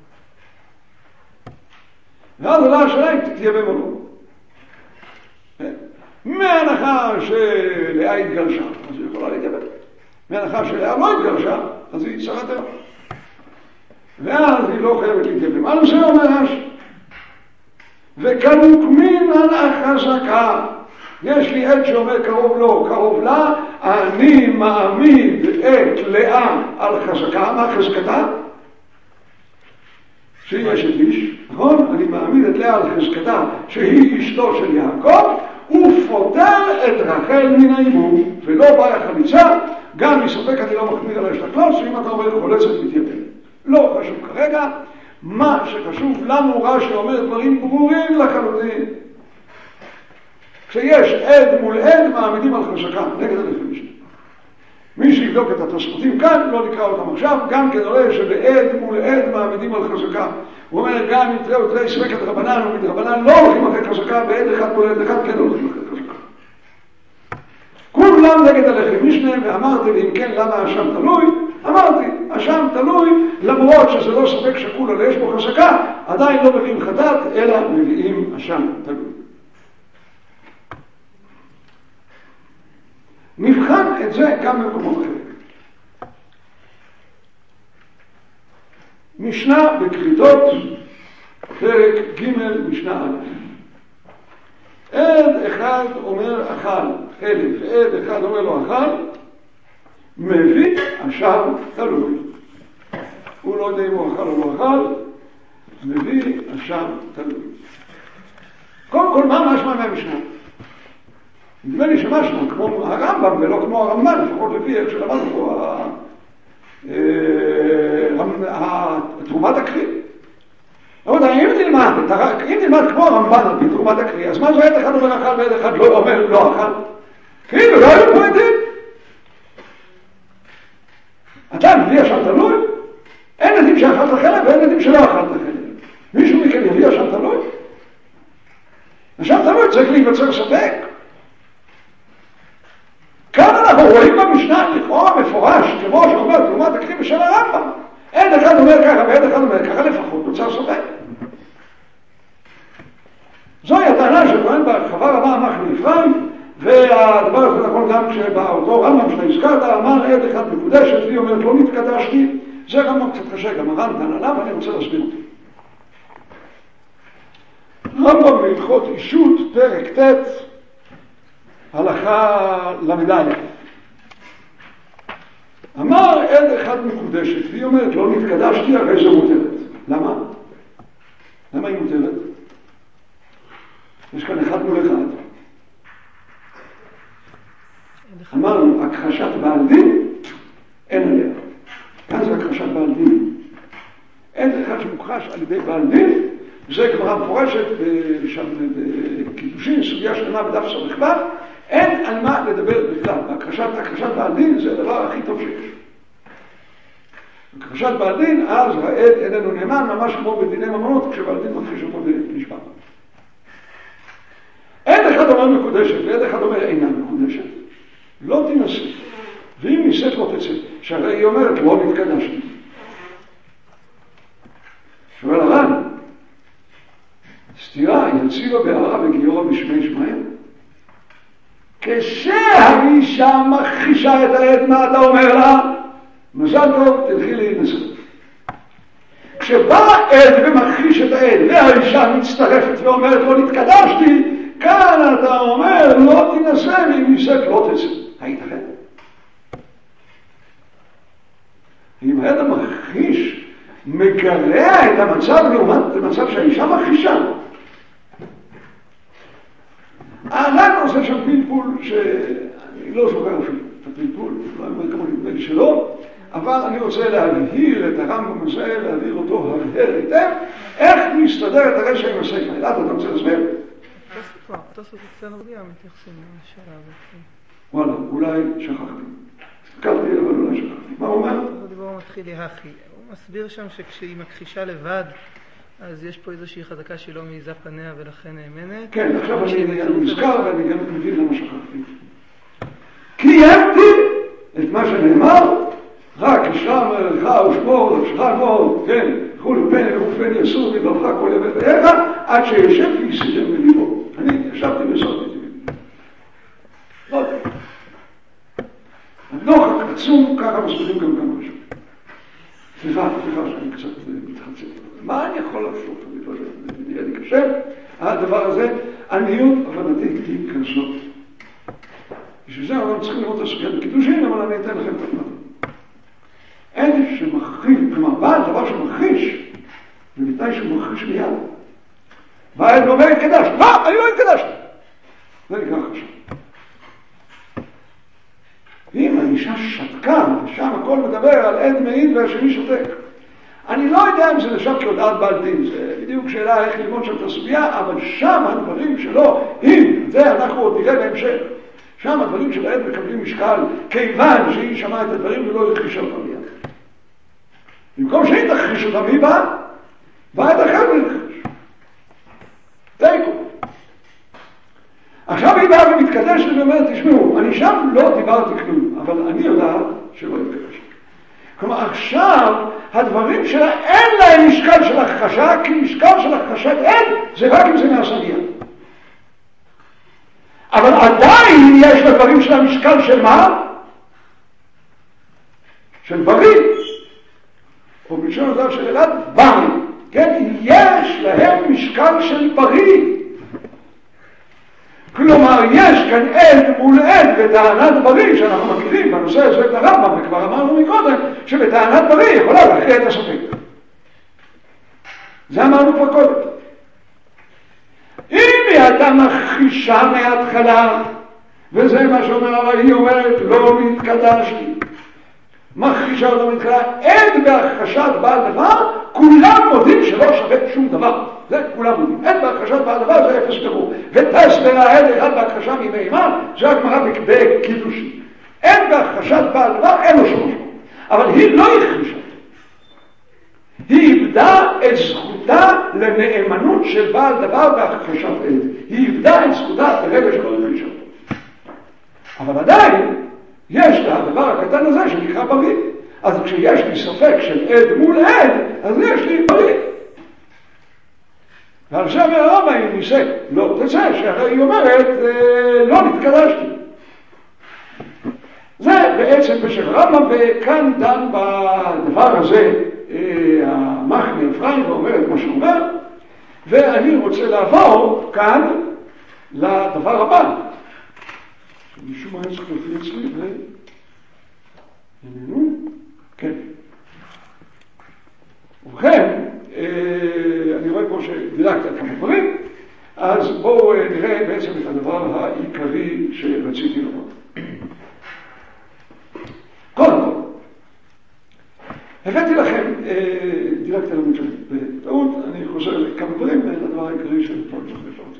ואז עולה השאלה אם תתייבם או לא. מהנחה שלאה התגרשה, אז היא יכולה להתייבם. מהנחה שלאה לא התגרשה, אז היא שרת היום. ואז היא לא חייבת להתייבם. על זה אומר רש"י. וכמוקמינן החזקה. יש לי עד שאומר קרוב לא, קרוב לה, אני מעמיד את לאה על חזקה. מה חזקתה? שהיא אשת איש, נכון? אני מעמיד את לאה על חזקתה, שהיא אשתו של יעקב, ופותר את רחל מן העימום, ולא באה חליצה, גם מספק אני לא מחמיר על השתכלות, שאם אתה אומר חולצת מתייבם. לא חשוב כרגע, מה שחשוב לנו רש"י אומר דברים ברורים לחלוטין. כשיש עד מול עד מעמידים על חזקה, נגד הלכת משנה. מי שיבדוק את התוספותים כאן, לא נקרא אותם עכשיו, גם כן עולה שבעד מול עד מעמידים על חזקה. הוא אומר, גם אם תראו תראי ספקת רבנן ומדרבנן לא הולכים אחרי חזקה, בעד אחד מול עד אחד כן הולכים אחרי חזקה. כולם נגד הלכת משנה, ואמרתי, ואם כן, למה אשם תלוי? אמרתי, אשם תלוי, למרות שזה לא ספק שקול, אלא יש בו חזקה, עדיין לא מביאים חטאת, אלא מביאים אשם תלוי. נבחן את זה גם במקומות אחרים. משנה בכריתות, פרק ג' משנה א'. עד אחד אומר אכל, אלף, ועד אחד אומר לו אכל, מביא אשם תלוי. הוא לא יודע אם הוא אכל או לא אכל, מביא אשם תלוי. קודם כל, מה משמע מהמשנה? נדמה לי שמשהו כמו הרמב"ם ולא כמו הרמב"ן, לפחות לפי איך שלמדנו פה, תרומת הקריא. אבל אם תלמד, אם תלמד כמו הרמב"ן על פי תרומת הקריא, אז מה זה עד אחד אומר אכל ועד אחד לא אומר לא אכל? כאילו, לא היו פה עדים. אתה מביא עכשיו תלוי, אין עדים שאכלת חלב ואין עדים שלא אכלת חלב. מישהו מכם יביא עכשיו תלוי? עכשיו תלוי צריך להיווצר ספק. כאן אנחנו רואים במשנה לכאורה מפורש, כמו שאומר תרומת הקריא בשל הרמב"ם. עד אחד אומר ככה ועד אחד אומר ככה, לפחות נוצר ספק. זוהי הטענה שטוען בהרחבה רבה המחנה אפרים, והדבר הזה נכון גם כשבאותו רמב"ם שאתה הזכרת, אמר עד אחד מקודשת, והיא אומרת לא נתקדשתי, זה רמב"ם קצת קשה, גם הר"ן דן עליו, ואני רוצה להסביר אותו. רמב"ם בהלכות אישות, פרק ט', הלכה למדליה. אמר עד אחד מקודשת, והיא אומרת לא נתקדשתי, הרי זה מותרת. למה? למה היא מותרת? יש כאן אחד מול אחד. אמרנו, הכחשת בעל דין, אין עליה. כאן זה הכחשת בעל דין. אין אחד שמוכחש על ידי בעל דין, זה גמרא מפורשת שם בקידושין, סוגיה שלמה בדף ס"ו, אין על מה לדבר בכלל. הכחשת, הכחשת בעל דין זה הדבר הכי טוב שיש. הכחשת בעל דין, אז העד איננו נאמן, ממש כמו בדיני ממונות, כשבעל דין מכחיש אותו במשפט. עד אחד אומר מקודשת ועד אחד אומר אינה מקודשת. לא תנסה, ואם ניסית לא תצא, שהרי היא אומרת לא נתקדשתי. שואל הר"ן, סתירה יציבה בהערה וגיורא בשמי שמיים. כשהאישה מכחישה את העד, מה אתה אומר לה? מזל טוב, תלכי להינשא. כשבא עד ומכחיש את העד והאישה מצטרפת ואומרת לא נתקדשתי, כאן אתה אומר לא תנסה ואם ניסית לא תצא. היית חד? אם העד המכחיש מגרע את המצב לעומת המצב שהאישה מכחישה, הר"ן עושה שם פלפול שאני לא זוכר אפילו את הפלפול, לא אומר כמה נדמה לי שלא, אבל אני רוצה להבהיר את הרמב"ם הזה, להבהיר אותו הבהר היטב, איך מסתדר את הרשע עם הספר. אלעד, אתה רוצה להסביר? תוספות אצלנו בלי המתייחסים לשאלה הזאת. וואלה, אולי שכחתי. הסתכלתי, אבל אולי שכחתי. מה הוא אומר? בואו מתחיל להכי. הוא מסביר שם שכשהיא מכחישה לבד, אז יש פה איזושהי חזקה שהיא לא מעיזה פניה ולכן נאמנת. כן, עכשיו אני נזכר ואני גם מבין למה שכחתי. קיימתי את מה שנאמר, רק אשרה מלכה ושמור, אשרה מור, כן, חול פן ופן יסור מבלך כל ימי חייך, עד שישב ויסיים בליבו. אני ישבתי וסרתי את זה. לא יודע. הנוחק עצום, ככה מסבירים גם כמה ראשון. סליחה, סליחה שאני קצת מתחצה. מה אני יכול לעשות? אני לא יודע, זה נראה לי קשה. הדבר הזה, עניות הבנתי היא כזאת. בשביל זה אנחנו צריכים לראות את הסוגיה בקידושין, אבל אני אתן לכם את הדבר. אין שמכחיש, כלומר, בעל דבר שמכחיש, ובתנאי שהוא מכחיש מיד. והעד אומר, התקדש. לא, אני לא התקדשתי. זה נקרא חשב. אם האישה שתקה, שם הכל מדבר על עד מעיד והשני שותק. אני לא יודע אם זה נחשב כהודעת בעל דין, זה בדיוק שאלה איך ללמוד שם את הסוגיה, אבל שם הדברים שלו, אם, זה אנחנו עוד נראה בהמשך, שם הדברים של העד מקבלים משקל, כיוון שהיא שמעה את הדברים ולא הכחישה אותם מיד. במקום שהיא תכחיש אותם, היא באה, באה את אחר ולכחיש. תיקו. עכשיו היא באה ומתקדשת ואומרת, תשמעו, אני שם לא דיברתי כלום, אבל אני יודעת שלא התקדשתי. כלומר, עכשיו הדברים שלה אין להם משקל של הכחשה, כי משקל של הכחשת אין, זה רק אם זה נעשה מיד. אבל עדיין יש לדברים של המשקל של מה? של בריא. או בלשון הזו של אלעד, בריא. כן, יש להם משקל של בריא. כלומר, יש כאן עד מול עד בטענת בריא, שאנחנו מכירים בנושא הזה את הרמב"ם, וכבר אמרנו מקודם, שבטענת בריא יכולה להכריע את הספק. זה אמרנו כבר קודם. אם היא הייתה מכחישה מההתחלה, וזה מה שאומר, אבל היא אומרת, לא נתקדשתי. מכחישה אותו מתחילה, אין בהכחשת בעל דבר, כולם מודים שלא שווה שום דבר. זה כולם מודים. אין בהכחשת בעל דבר, זה אפס גמור. וטס ברעד אחד בהכחשה ממהימן, זה הגמרא בקידושין. אין בהכחשת בעל דבר, אין לו שום משמעות. אבל היא לא הכחישה. היא איבדה את זכותה לנאמנות של בעל דבר בהכחשת עד. היא איבדה את זכותה ברגע שלא הכחישה. אבל עדיין, יש לה הדבר הקטן הזה שנקרא בריא. אז כשיש לי ספק של עד מול עד, אז יש לי בריא. ועל זה מהרמה היא ניסה, לא תצא, שהרי היא אומרת, לא נתקדשתי. זה בעצם בשך הרמב"ם, וכאן דן בדבר הזה המחנה אפרים ואומר את מה שאומר, ואני רוצה לעבור כאן לדבר הבא. משום מה יש חלפי אצלי, ו... איננו? כן. ובכן, אני רואה פה שדילגת כמה דברים, אז בואו נראה בעצם את הדבר העיקרי שרציתי לומר. קודם כל, הבאתי לכם, דילגתי לנו בטעות, אני חוזר לכמה דברים, לדבר העיקרי של פה צריך לפעול.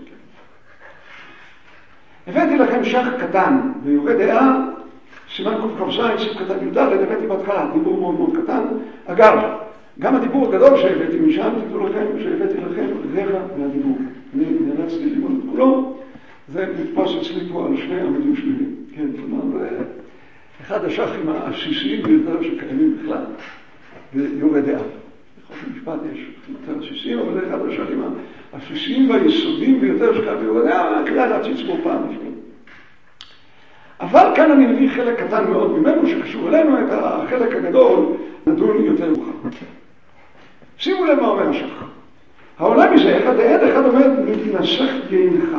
הבאתי לכם שח קטן ויורה דעה, סימן קוף סימן קטן י"ד, הבאתי בהתחלה, דיבור מאוד מאוד קטן. אגב, גם הדיבור הגדול שהבאתי משם, תדעו לכם שהבאתי לכם רבע מהדיבור. אני נאלצתי ללמוד את כולו, זה נתפס אצלי פה על שני עמודים שלמים. כן, כלומר, אחד השחים העסיסיים ביותר שקיימים בכלל, ויורה דעה. בכל משפט יש יותר עסיסיים, אבל זה אחד השחים העסיסיים והיסודיים ביותר שקיימים ביורה דעה, כדאי להציץ בו פעם לפני. אבל כאן אני מביא חלק קטן מאוד ממנו שקשור אלינו, את החלק הגדול נדון יותר מאוחר. שימו לב מה אומר השח. העולם מזה, אחד העד אחד אומר מתנסח יינך,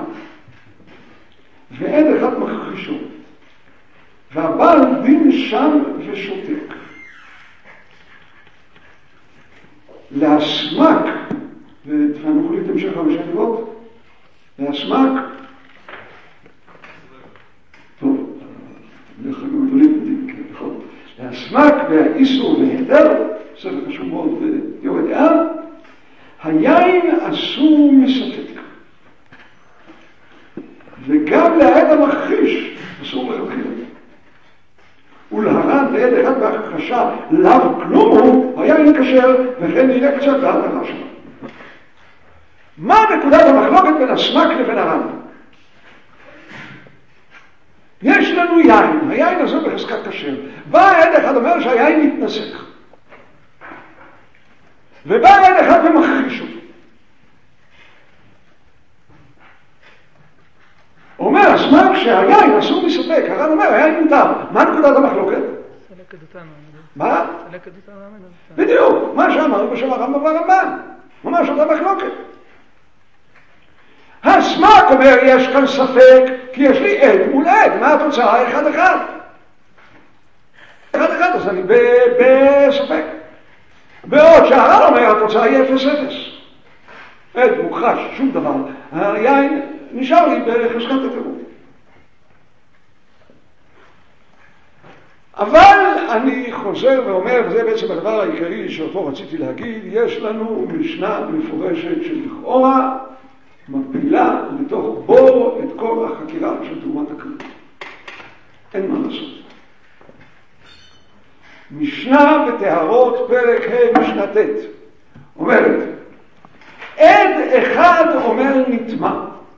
ועד אחד מכחישו, והבעל דין שם ושותק. להסמק, ואנחנו יכולים תמשך חמישה דיבות, להסמק, טוב, לחגים גדולים, נכון, להסמק והאיסור והיתר, זה חשוב מאוד ויורה דעה, היין אסור מספק. וגם לעד המכחיש אסור לכתחילה. ולהרן לעד אחד בהכחשה לאו כלום הוא, היין כשר, וכן יהיה קצת דעת הרשע. מה נקודת המחלוקת בין הסמק לבין הרן? יש לנו יין, היין הזה בחזקת כשר. בא העד אחד אומר שהיין מתנסק. ובא העד אחד ומכחיש אותו. אומר הסמק שהיין אסור מספק, הר"ן אומר היין מותר. מה נקודת המחלוקת? סלק עדותנו. מה? סלק עדותנו. בדיוק, מה שאמרנו בשם הרמב"ם והרמב"ן. ממש אותה מחלוקת. הסמק אומר יש כאן ספק כי יש לי עד מול עד. מה התוצאה? אחד אחד. אחד אחד, אז אני בספק. בעוד שהר"ן אומר התוצאה היא אפס אפס. עד מוכחש, שום דבר. היין נשאר לי בחזקת הטירוף. אבל אני חוזר ואומר, וזה בעצם הדבר העיקרי שאותו רציתי להגיד, יש לנו משנה מפורשת שלכאורה מפילה לתוך בור את כל החקירה של תרומת הכרת. אין מה לעשות. משנה בטהרות פרק ה' משנה ט' אומרת, עד אחד אומר נטמע,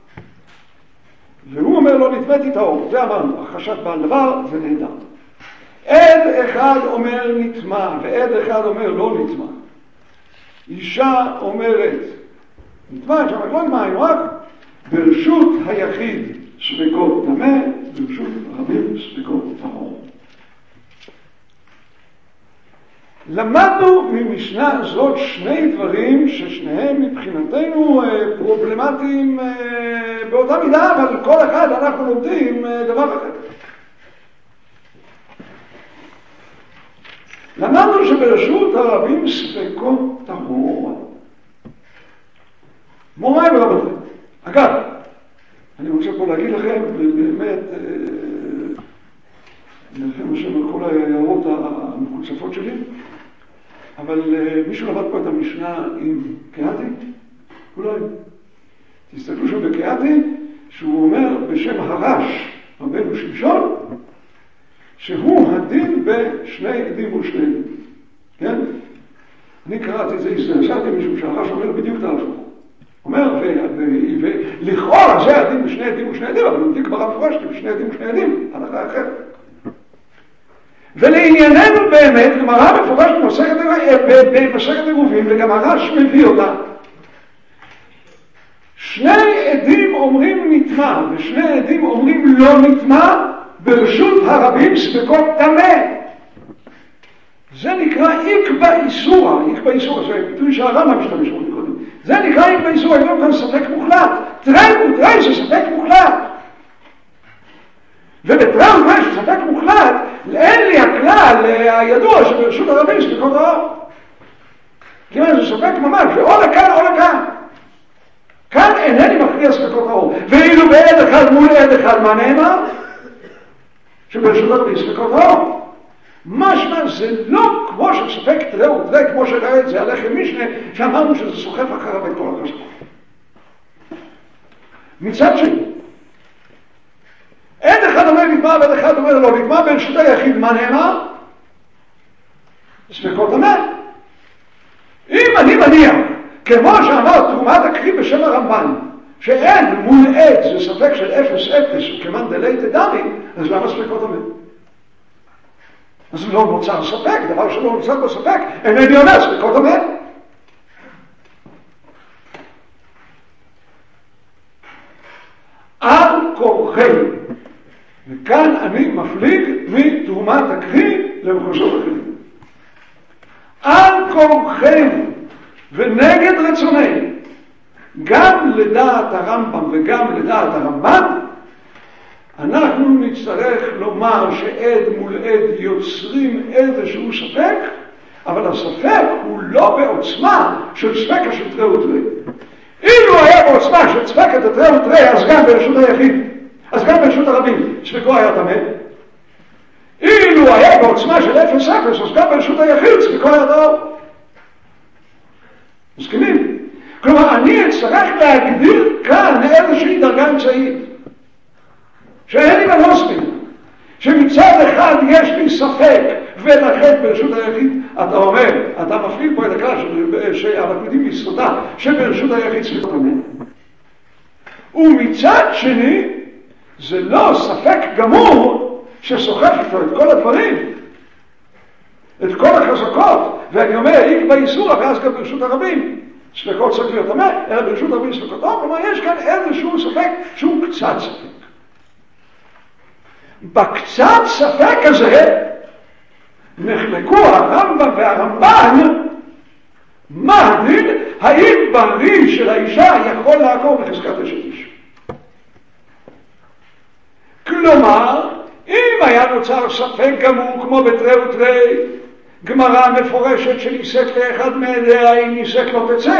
והוא אומר לא נטמאתי טהור. זה אמרנו, הכחשת בעל דבר זה נהדר. עד אחד אומר נטמע, ועד אחד אומר לא נטמע. אישה אומרת נטמע, שם הכל מים רק ברשות היחיד ספקות טמא, ברשות רבים ספקות טהור. למדנו ממשנה זאת שני דברים ששניהם מבחינתנו פרובלמטיים באותה מידה, אבל כל אחד אנחנו לומדים דבר אחר. למדנו שברשות הרבים ספקות טהור. מוריי ורבותיי. אגב, אני רוצה פה להגיד לכם, באמת הדעות המקוצפות שלי, אבל מישהו למד פה את המשנה עם קהתי? אולי. תסתכלו שם בקהתי, שהוא אומר בשם הרש, רבנו שמשון, שהוא הדין בשני עדים ושני עדים. כן? אני קראתי את זה, הזדעזעתי משום שהרש אומר בדיוק את ההפוך. אומר, ולכאורה זה הדין בשני עדים ושני עדים, אבל נמתיק ברב פרשתי בשני עדים ושני עדים, הלכה אחרת. ולענייננו באמת, גמרא מפורשת במסכת עירובין, וגם הרש מביא אותה. שני עדים אומרים נטמע, ושני עדים אומרים לא נטמע, ברשות הרבים ספקות טמא. זה נקרא איקבא איסורא, איקבא איסורא, זה ביטוי שהרמב"ם משתמש בו קודם. זה נקרא איקבא איסורא, יש כאן ספק מוחלט. תראי ותראי זה ספק מוחלט. ובתראי ותראי זה ספק מוחלט, אין לי הכלל הידוע שברשות הרבים ספקות האור. כיוון זה ספק ממש, ואו לכאן או לכאן. כאן אינני מכריע ספקות האור. ואילו בעד אחד מול עד אחד מה נאמר? שברשות הרבים ספקות האור. משמע זה לא כמו שספק תראה ותראה, כמו שראה את זה הלחם משנה, שאמרנו שזה סוחף אחריו את כל החזקות. מצד שני, עד אחד אומר נגמר ועד אחד אומר לא נגמר, ברשות היחיד מה נאמר? ספקות המת. אם אני מניח, כמו שאמר תרומת הכלי בשם הרמב"ן, שאין מול עד זה ספק של אפס אפס וכמן דלי תדמי, אז למה ספקות המת? אז לא נוצר ספק, דבר שלא נוצר בספק, אינני אומר ספקות המת. על כורחנו, וכאן אני מפליג מתרומת הכלי למחוזות אחרים. על כורחנו ונגד רצוננו, גם לדעת הרמב"ם וגם לדעת הרמב"ן, אנחנו נצטרך לומר שעד מול עד יוצרים איזשהו ספק, אבל הספק הוא לא בעוצמה של ספקה של תראה ותראה. אילו היה בעוצמה של ספקה של תראה ותראה, אז גם ברשות היחיד, אז גם ברשות הרבים, ספקו היה טמא. אילו היה בעוצמה של אפס אפס, אז גם ברשות היחיד, ספקו היה טהור. מסכימים? כלומר, אני אצטרך להגדיר כאן איזושהי דרגה אמצעית. שאין לי מנוספים, שמצד אחד יש לי ספק ולכן ברשות היחיד, אתה אומר, אתה מפליג פה את הכלל שאנחנו יודעים לסותה, שברשות היחיד ספקות המת. ומצד שני, זה לא ספק גמור שסוחף איתו את כל הדברים, את כל החזקות, ואני אומר, איקבא איסורא, ואז גם ברשות הרבים, ספקות צריך להיות המת, אלא ברשות הרבים ספקות המת, כלומר יש כאן איזשהו ספק שהוא קצת ספק. בקצת ספק הזה נחלקו הרמב"ם והרמב"ן מה הדין, האם בריא של האישה יכול לעקור בחזקת אשת איש. כלומר, אם היה נוצר ספק גמור כמו בתרי ותרי, גמרא מפורשת שניסק לאחד מעדיה, אם ניסק לא תצא.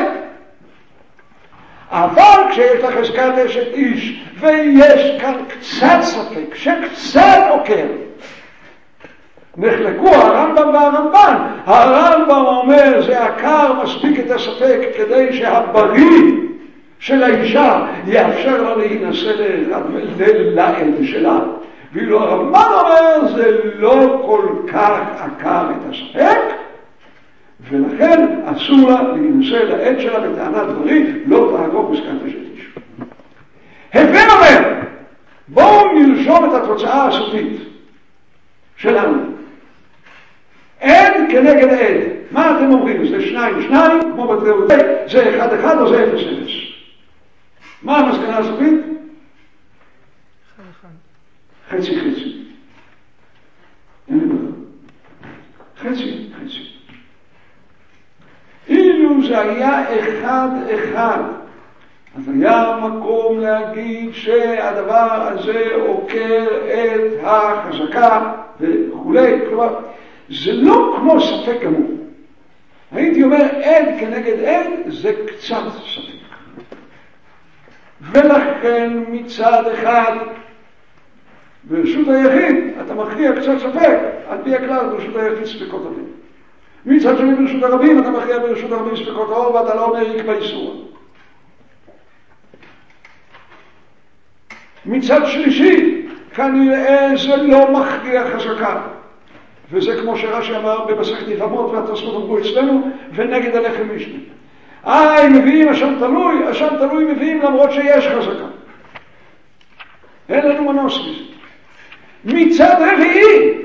אבל כשיש לך חזקת אשת איש ויש כאן קצת ספק שקצת עוקר, נחלקו הרמב"ם והרמב"ן. הרמב"ם אומר זה עקר מספיק את הספק כדי שהבריא של האישה יאפשר לה להינשא לעד שלה, ואילו הרמב"ן אומר זה לא כל כך עקר את הספק, ולכן אסור לה להינשא לעד שלה בטענת בריא, לא תעקור בחזקת אשת איש. הווי אומר, בואו נרשום את התוצאה הסופית שלנו. עד כנגד עד. מה אתם אומרים? זה שניים שניים, כמו בתרי ותרי, זה אחד אחד או זה אפס אפס? מה המסקנה הסופית? אחד אחד. חצי חצי. אין לי דבר. חצי חצי. אילו זה היה אחד אחד, אז היה מקום להגיד שהדבר הזה עוקר את החזקה וכולי. כלומר, זה לא כמו ספק גמור. הייתי אומר, עד כנגד עד זה קצת ספק. ולכן מצד אחד ברשות היחיד אתה מכריע קצת ספק, על פי הכלל ברשות היחיד ספקות הדין. מצד שני ברשות הרבים אתה מכריע ברשות הרבים ספקות האור, ואתה לא אומר יקבע איסור. מצד שלישי, כנראה זה לא מכריע חזקה. וזה כמו שרש"י אמר במסכת יבמות והתוספות אמרו אצלנו, ונגד הלחם משנה. אה, הם מביאים אשם תלוי, אשם תלוי מביאים למרות שיש חזקה. אין לנו מנוס מזה. מצד רביעי,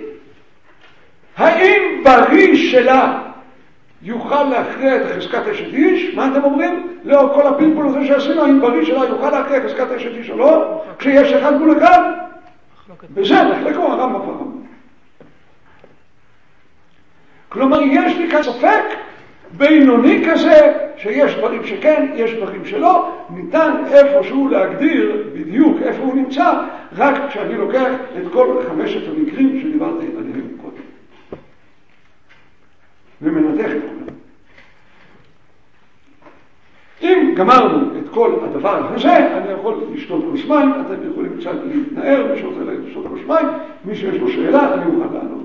האם בריא שלה יוכל להכריע את חזקת אשת איש? מה אתם אומרים? לאור כל הפלפול הזה שעשינו, האם בריא שלה יוכל להכריע את חזקת אשת איש או לא? כשיש אחד מול אחד? בזה נחלקו הרמב"ם והרמב"ם. כלומר, יש לי כאן ספק בינוני כזה, שיש דברים שכן, יש דברים שלא, ניתן איפשהו להגדיר בדיוק איפה הוא נמצא, רק כשאני לוקח את כל חמשת המקרים שדיברתי עליהם קודם. ומנתח את כולם. אם גמרנו את כל הדבר הזה, אני יכול לשתות כוס מים, אתם יכולים קצת להתנער, מי שרוצה לשתות כוס מים, מי שיש לו שאלה, אני אוכל לענות.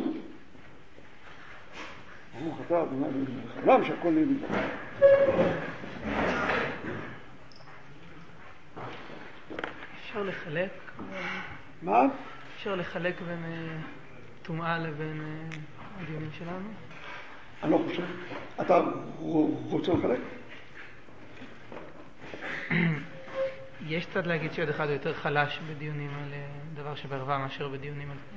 ברוך אתה, אדוני אלוהינו מלך שהכל נהיה בדברו. אפשר לחלק? מה? אפשר לחלק בין טומאה לבין הדיונים שלנו? אני לא חושב. אתה רוצה לחלק? יש קצת להגיד שעד אחד הוא יותר חלש בדיונים על דבר שבערבה מאשר בדיונים על...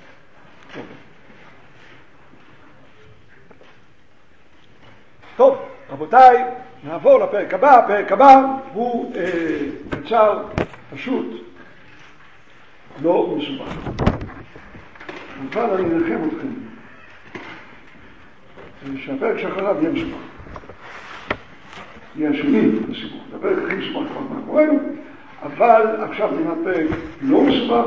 טוב, רבותיי, נעבור לפרק הבא. הפרק הבא הוא אה, קצר, פשוט, לא מסובך. אבל אני אנחם אתכם שהפרק שאחריו יהיה מסובך. יהיה השני לסיבוך. הפרק הכי מסובך כבר מאחורינו, אבל עכשיו נראה פרק לא מסובך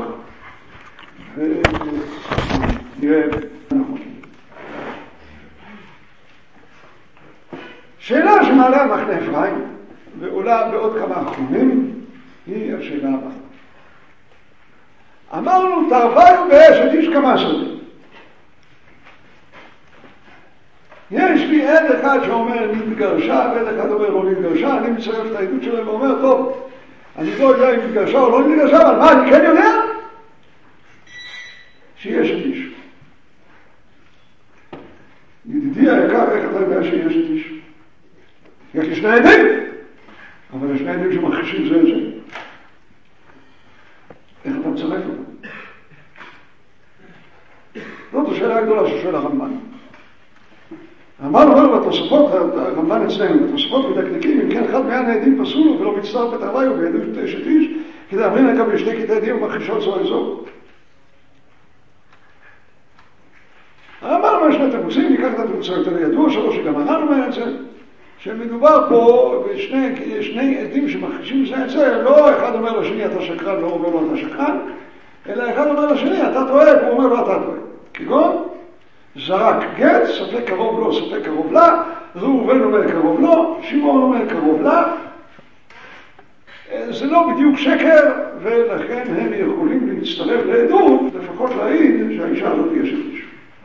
ונראה נכון. שאלה שמעלה מחנה אפרים ועולה בעוד כמה אחרונים היא השאלה הבאה. אמרנו תרוויו באשת איש כמה שדה. יש לי עד אחד שאומר נתגרשה ועד אחד אומר לא נתגרשה, אני מצרף את העדות שלהם ואומר טוב, אני לא יודע אם נתגרשה או לא נתגרשה, אבל מה אני כן יודע? שיש את איש. ידידי היקר, איך אתה יודע שיש את איש? יש לי שני עדים, אבל יש שני עדים שמכחישים זה זה. איך אתה מצרף אותם? זאת השאלה הגדולה ששואל הרמב"ן. הרמב"ן אומר בתוספות, הרמב"ן אצלנו, בתוספות מדקדקים, אם כן אחד מעין העדים פסול ולא מצטרף בתרוויו בעדות אשת איש, כדי אמרין לקבל שני קטעי עדים ומכחישות זו איזו. הרמב"ן אומר שני תירוצים, ניקח את התירוץ היותר ידוע שלו, שגם הרמב"ן אומר את זה. שמדובר פה בשני שני עדים שמכחישים זה את זה, לא אחד אומר לשני אתה שקרן, לא אומר לו אתה שקרן, אלא אחד אומר לשני אתה טועה, והוא אומר לו אתה טועה. כגון, זרק גט, ספק קרוב לו, ספק קרוב לה, ראובן אומר קרוב לו, שמעון אומר קרוב לה. זה לא בדיוק שקר, ולכן הם יכולים להצטרף לעדות, לפחות להעיד שהאישה הזאת יש את איש.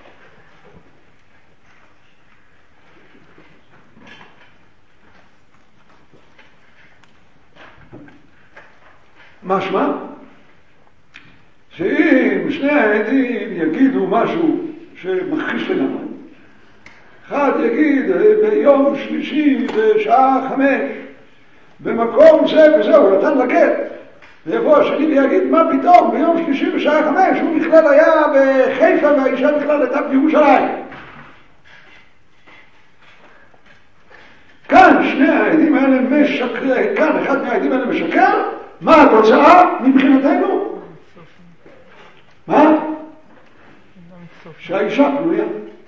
משמע, שאם שני העדים יגידו משהו שמכחיש לגמרי, אחד יגיד ביום שלישי בשעה חמש, במקום זה וזהו, נתן לגט, ויבוא השני ויגיד מה פתאום, ביום שלישי בשעה חמש, הוא בכלל היה בחיפה והאישה בכלל הייתה בירושלים. כאן שני העדים האלה משקרים, כאן אחד מהעדים האלה משקר, מה התוצאה מבחינתנו? מה? שהאישה פנויה.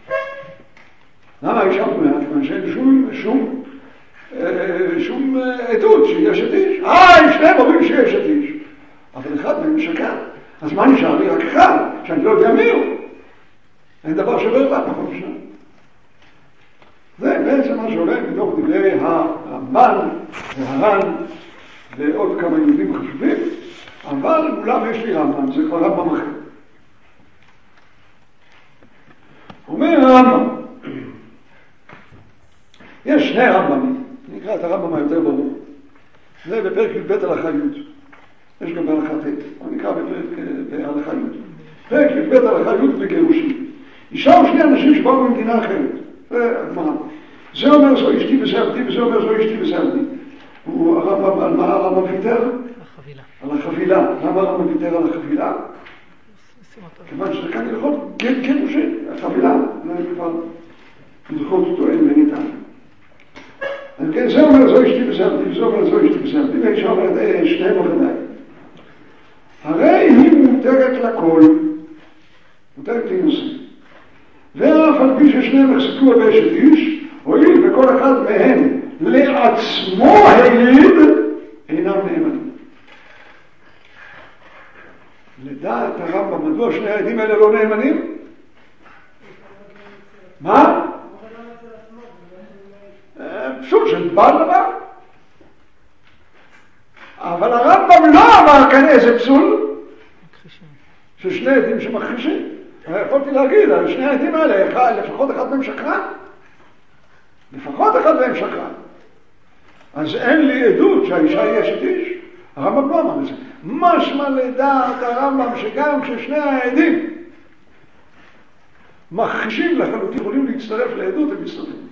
למה האישה פנויה? כיוון שאין שום, שום, שום עדות שיש את איש. אה, שניהם אומרים שיש את איש. אבל אחד מהם משקר. אז מה נשאר לי? רק אחד, שאני לא יודע מי הוא. אין דבר שווה לבד, נכון משנה. זה בעצם מה שעולה מתוך דברי הרמב"ן והר"ן ועוד כמה יהודים חשובים אבל מולם יש לי רמב"ם, זה כבר רמב"ם אחר. אומר הרמב"ם, יש שני רמב"מים, נקרא את הרמב"ם היותר ברור. זה בפרק י"ב הלכה י', יש גם בהלכה ט', אבל נקרא בפרק בהלכה י'. פרק י"ב הלכה י' בגירושים. אישה ושני אנשים שבאו ממדינה אחרת, זה הגמרא. זה אומר זו אשתי וזה עבדי, וזה אומר זו אשתי וזה עבדי. הוא הרמב"ם, על מה הרמב"ם ויתר? החבילה. על החבילה. למה הרמב"ם ויתר על החבילה? כיוון שזה כאן הלכות גירושים, החבילה, זה כבר הלכות טוען וניתן. אז כן, זה אומר זו אשתי וזה עבדי, וזה אומר זו אשתי וזה עבדי, ואישה אומרת, שניהם עבדיי. הרי היא מותרת לכל, מותרת להינשא. ואף על פי ששניהם החזיקו באשת איש, הואיל וכל אחד מהם לעצמו העיד, אינם נאמנים. לדעת הרמב"ם, מדוע שני העדים האלה לא נאמנים? מה? פשוט של בעל דבר. אבל הרמב"ם לא אמר כאן איזה פסול ששני עדים שמכחישים. יכולתי להגיד, על שני העדים האלה, לפחות אחד מהם שקרן. לפחות אחד מהם שקרן. אז אין לי עדות שהאישה היא אשת איש. הרמב"ם לא אמר את זה. משמע לדעת הרמב"ם שגם כששני העדים מכחישים לחלוטין, יכולים להצטרף לעדות, הם מצטרפים.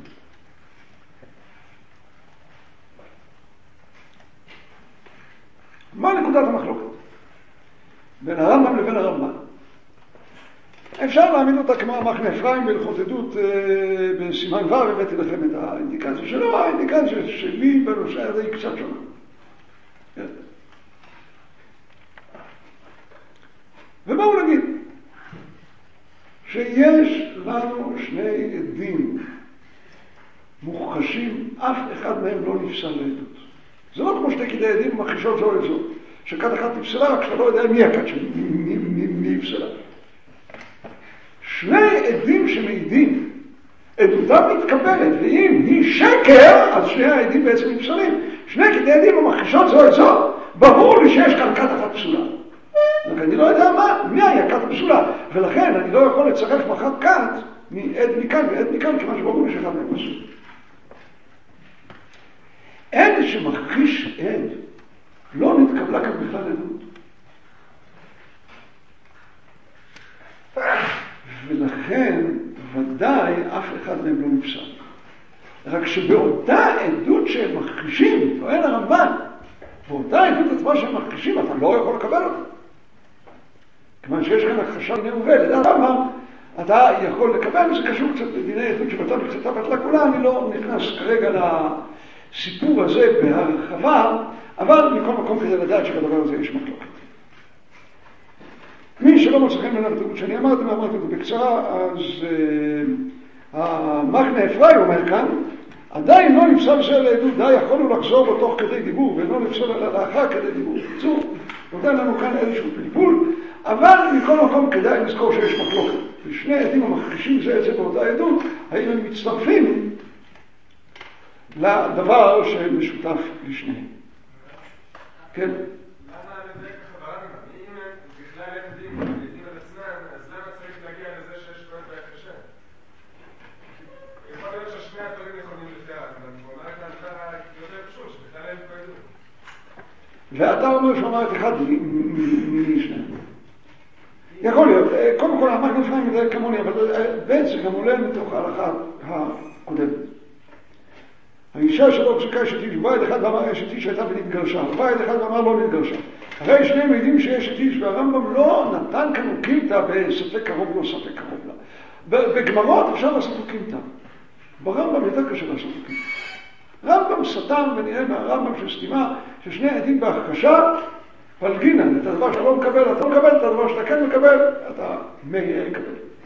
מה נקודת המחלוקת בין הרמב"ם לבין הרמב"ן? אפשר להעמיד אותה כמו המחנה אפרים בהלכות עדות בסימן ו', הבאתי לכם את האינדיקציה שלו, האינדיקציה שלי בנושא הזה היא קצת שונה. ובואו נגיד שיש לנו שני עדים מוכחשים, אף אחד מהם לא נפסל לעדות. זה לא כמו שתי כדי עדים מכחישות זו את זו, שכת אחת נפסלה, רק שאתה לא יודע מי הכת שלי, מי, מי, מי נפסלה. שני עדים שמעידים, עדותם מתקבלת, ואם היא שקר, אז שני העדים בעצם נפסלים. שני כדי עדים המכחישות זו את זו, ברור לי שיש כאן כת אחת פסולה. רק אני לא יודע מה, מי היה כת הפסולה, ולכן אני לא יכול לצרף מחת כת מעד מכאן ועד מכאן, כמה שברור לי שאחד מהם פסול. עד שמכחיש עד, לא נתקבלה כאן בכלל עדות. ולכן ודאי אף אחד מהם לא נפסל. רק שבאותה עדות שהם מכחישים, טוען הרמב"ן, באותה עדות עצמה שהם מכחישים, אתה לא יכול לקבל אותה. כיוון שיש כאן הכחשה מיני ובל, לדעת הרמב"ן, אתה יכול לקבל, וזה קשור קצת לדיני עדות שבטל וקצתה בטלה כולה, אני לא נכנס כרגע לסיפור הזה בהרחבה, אבל מכל מקום כדי לדעת שבדבר הזה יש מחלוקת. מי שלא מוצא חן בעיניו התירוץ שאני אמרתי, ואמרתי אותו בקצרה, אז uh, המחנה אפרים אומר כאן, עדיין לא נפסל זה לעדות, די יכולנו לחזור בו תוך כדי דיבור, ולא נפסל לאחר כדי דיבור. בקיצור, נותן לנו כאן איזשהו פלפול, אבל מכל מקום כדאי לזכור שיש מחלוקת. ושני עדים המכחישים זה את זה באותה עדות, האם הם מצטרפים לדבר שמשותף לשניהם. כן? ואתה אומר שאומרת אחד משניהם. יכול להיות, קודם כל המחנה אפרים זה כמוני, אבל בעצם גם עולה מתוך ההלכה הקודמת. האישה שלא פסוקה אשת איש, בית אחד ואמר אשת איש שהייתה ונתגרשה, בית אחד ואמר לא נתגרשה. הרי שניהם יודעים שאשת איש, והרמב"ם לא נתן כאן אוקימתא בספק קרוב לא ספק קרוב לה. בגמרות אפשר לעשות אוקימתא. ברמב"ם יותר קשה לעשות אוקימתא. רמב"ם סתם ונראה מהרמב"ם של סתימה ששני עדים בהכחשה פלגינן, את הדבר שאתה לא מקבל, אתה לא מקבל, את הדבר שאתה כן מקבל, אתה מי לקבל.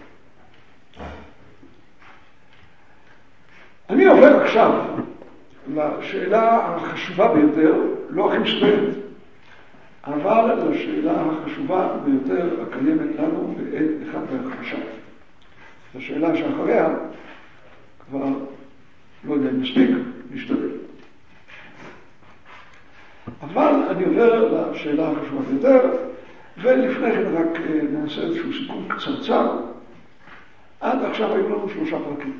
אני עובר עכשיו לשאלה החשובה ביותר, לא הכי מסוימת, אבל לשאלה החשובה ביותר הקיימת לנו בעת אחד בהכחשה. השאלה שאחריה כבר לא יודע אם מספיק, נשתדל. אבל אני עובר לשאלה החשובה ביותר, ולפני כן רק נעשה איזשהו סיכום קצרצר. עד עכשיו היו לנו שלושה פרקים.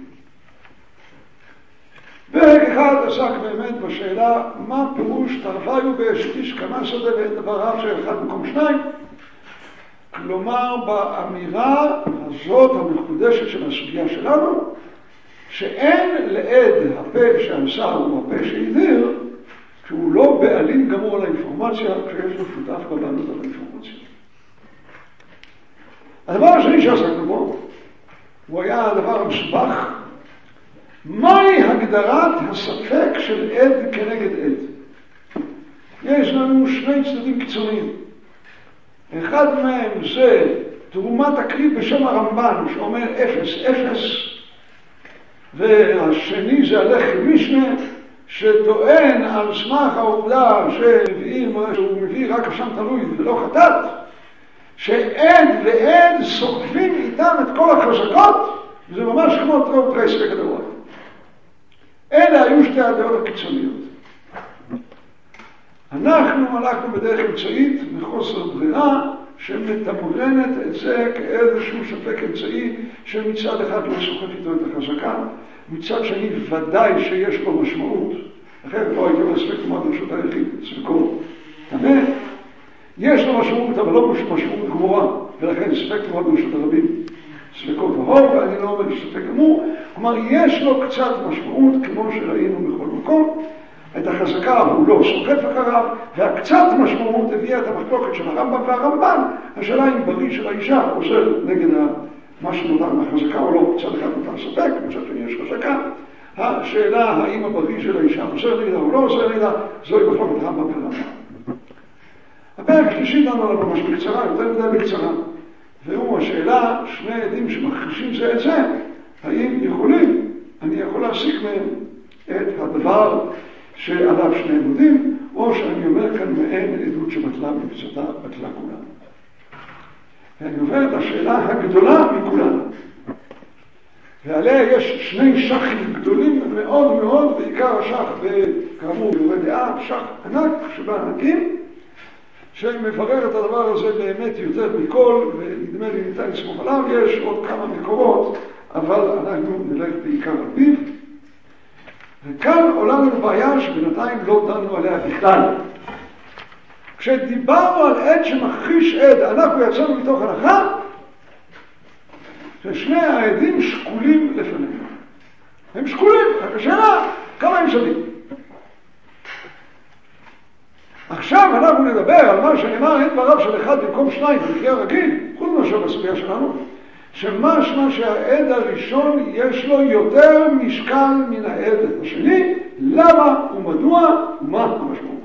פרק אחד עסק באמת בשאלה מה פירוש תרוויו באשתיש כמה שדה ואין דבר רב של אחד במקום שניים. כלומר, באמירה הזאת המחודשת של הסוגיה שלנו, שאין לעד הפה שעשה הוא הפה שהדיר, שהוא לא בעלים גמור על האינפורמציה, כשיש לו שותף בבעלות על האינפורמציה. הדבר השני שעסקנו בו, הוא היה הדבר המסובך, מהי הגדרת הספק של עד כנגד עד? יש לנו שני צדדים קיצוניים. אחד מהם זה תרומת הקריב בשם הרמב"ן, שאומר אפס אפס, והשני זה הלחם משנה, שטוען על סמך העובדה שהוא מביא רק אשם תלוי ולא חטאת, שעד ועד סוחבים איתם את כל החזקות, וזה ממש כמו טרור טרייס וכדורות. אלה היו שתי הדעות הקיצוניות. אנחנו הלכנו בדרך אמצעית מחוסר ברירה שמתמרנת את זה כאיזשהו ספק אמצעי שמצד אחד לא סוחף איתו את החזקה, מצד שני ודאי שיש לו משמעות, אחרת לא הייתי בספק כמו הדרשות היחיד, ספקו תמה, יש לו משמעות אבל לא משמעות גמורה, ולכן ספק כמו הדרשות הרבים, ספקו טהור, ואני לא אומר ספק גמור, כלומר יש לו קצת משמעות כמו שראינו בכל מקום, את החזקה הוא לא סוחף אחריו, והקצת משמעות הביאה את המחלוקת של הרמב"ם והרמב"ן, השאלה אם בריא של האישה עוזר נגד מה שנותר מהחזקה או לא, מצד אחד נותר ספק, מצד שני יש חזקה, השאלה האם הבריא של האישה עוזר נגדה או לא עוזר נגדה, זוהי מחלוקת הרמב"ם והרמב"ן. הפרק השלישי דנו עליו ממש בקצרה, יותר מדי בקצרה, והוא השאלה, שני עדים שמכחישים זה את זה, האם יכולים, אני יכול להסיק מהם את הדבר שעליו שני עמודים, או שאני אומר כאן מעין עדות שבטלה מבצעתה, בטלה כולה. ואני עובר את השאלה הגדולה מכולן. ועליה יש שני שחים גדולים מאוד מאוד, בעיקר השח, וכאמור יורה דעה, שח ענק שבענקים, שמברר את הדבר הזה באמת יותר מכל, ונדמה לי ניתן לסמוך עליו, יש עוד כמה מקורות, אבל אנחנו נלך בעיקר על פיו. וכאן עולה לנו בעיה שבינתיים לא דנו עליה בכלל. כשדיברנו על עד שמכחיש עד, אנחנו יצאנו מתוך הנחה ששני העדים שקולים לפנינו. הם שקולים, רק השאלה כמה הם שווים. עכשיו אנחנו נדבר על מה שנאמר אין דבריו של אחד במקום שניים לפי הרגיל, חוץ מאשר בסוגיה שלנו, שמשמע שהעד הראשון יש לו יותר משקל מן העד השני, למה ומדוע ומה המשמעות.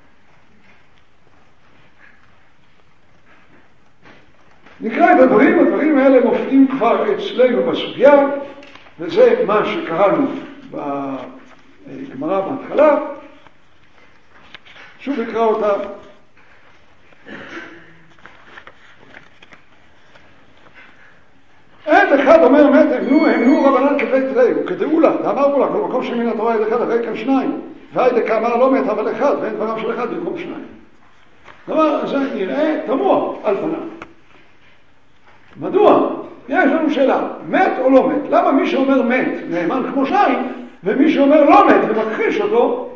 נקרא את הדברים, הדברים האלה מופיעים כבר אצלנו בסוגיה, וזה מה שקראנו בגמרא בהתחלה. שוב נקרא אותה. עד אחד אומר מת, אמנו רבנן כבית תראי, וכדאו לה, ואמרו לה, כל מקום שמן התורה עד אחד, הרי כאן שניים, והעד כאמר לא מת, אבל אחד, ואין דבריו של אחד במקום שניים. דבר זה נראה תמוה על פניו. מדוע? יש לנו שאלה, מת או לא מת? למה מי שאומר מת נאמן כמו שניים, ומי שאומר לא מת ומכחיש אותו,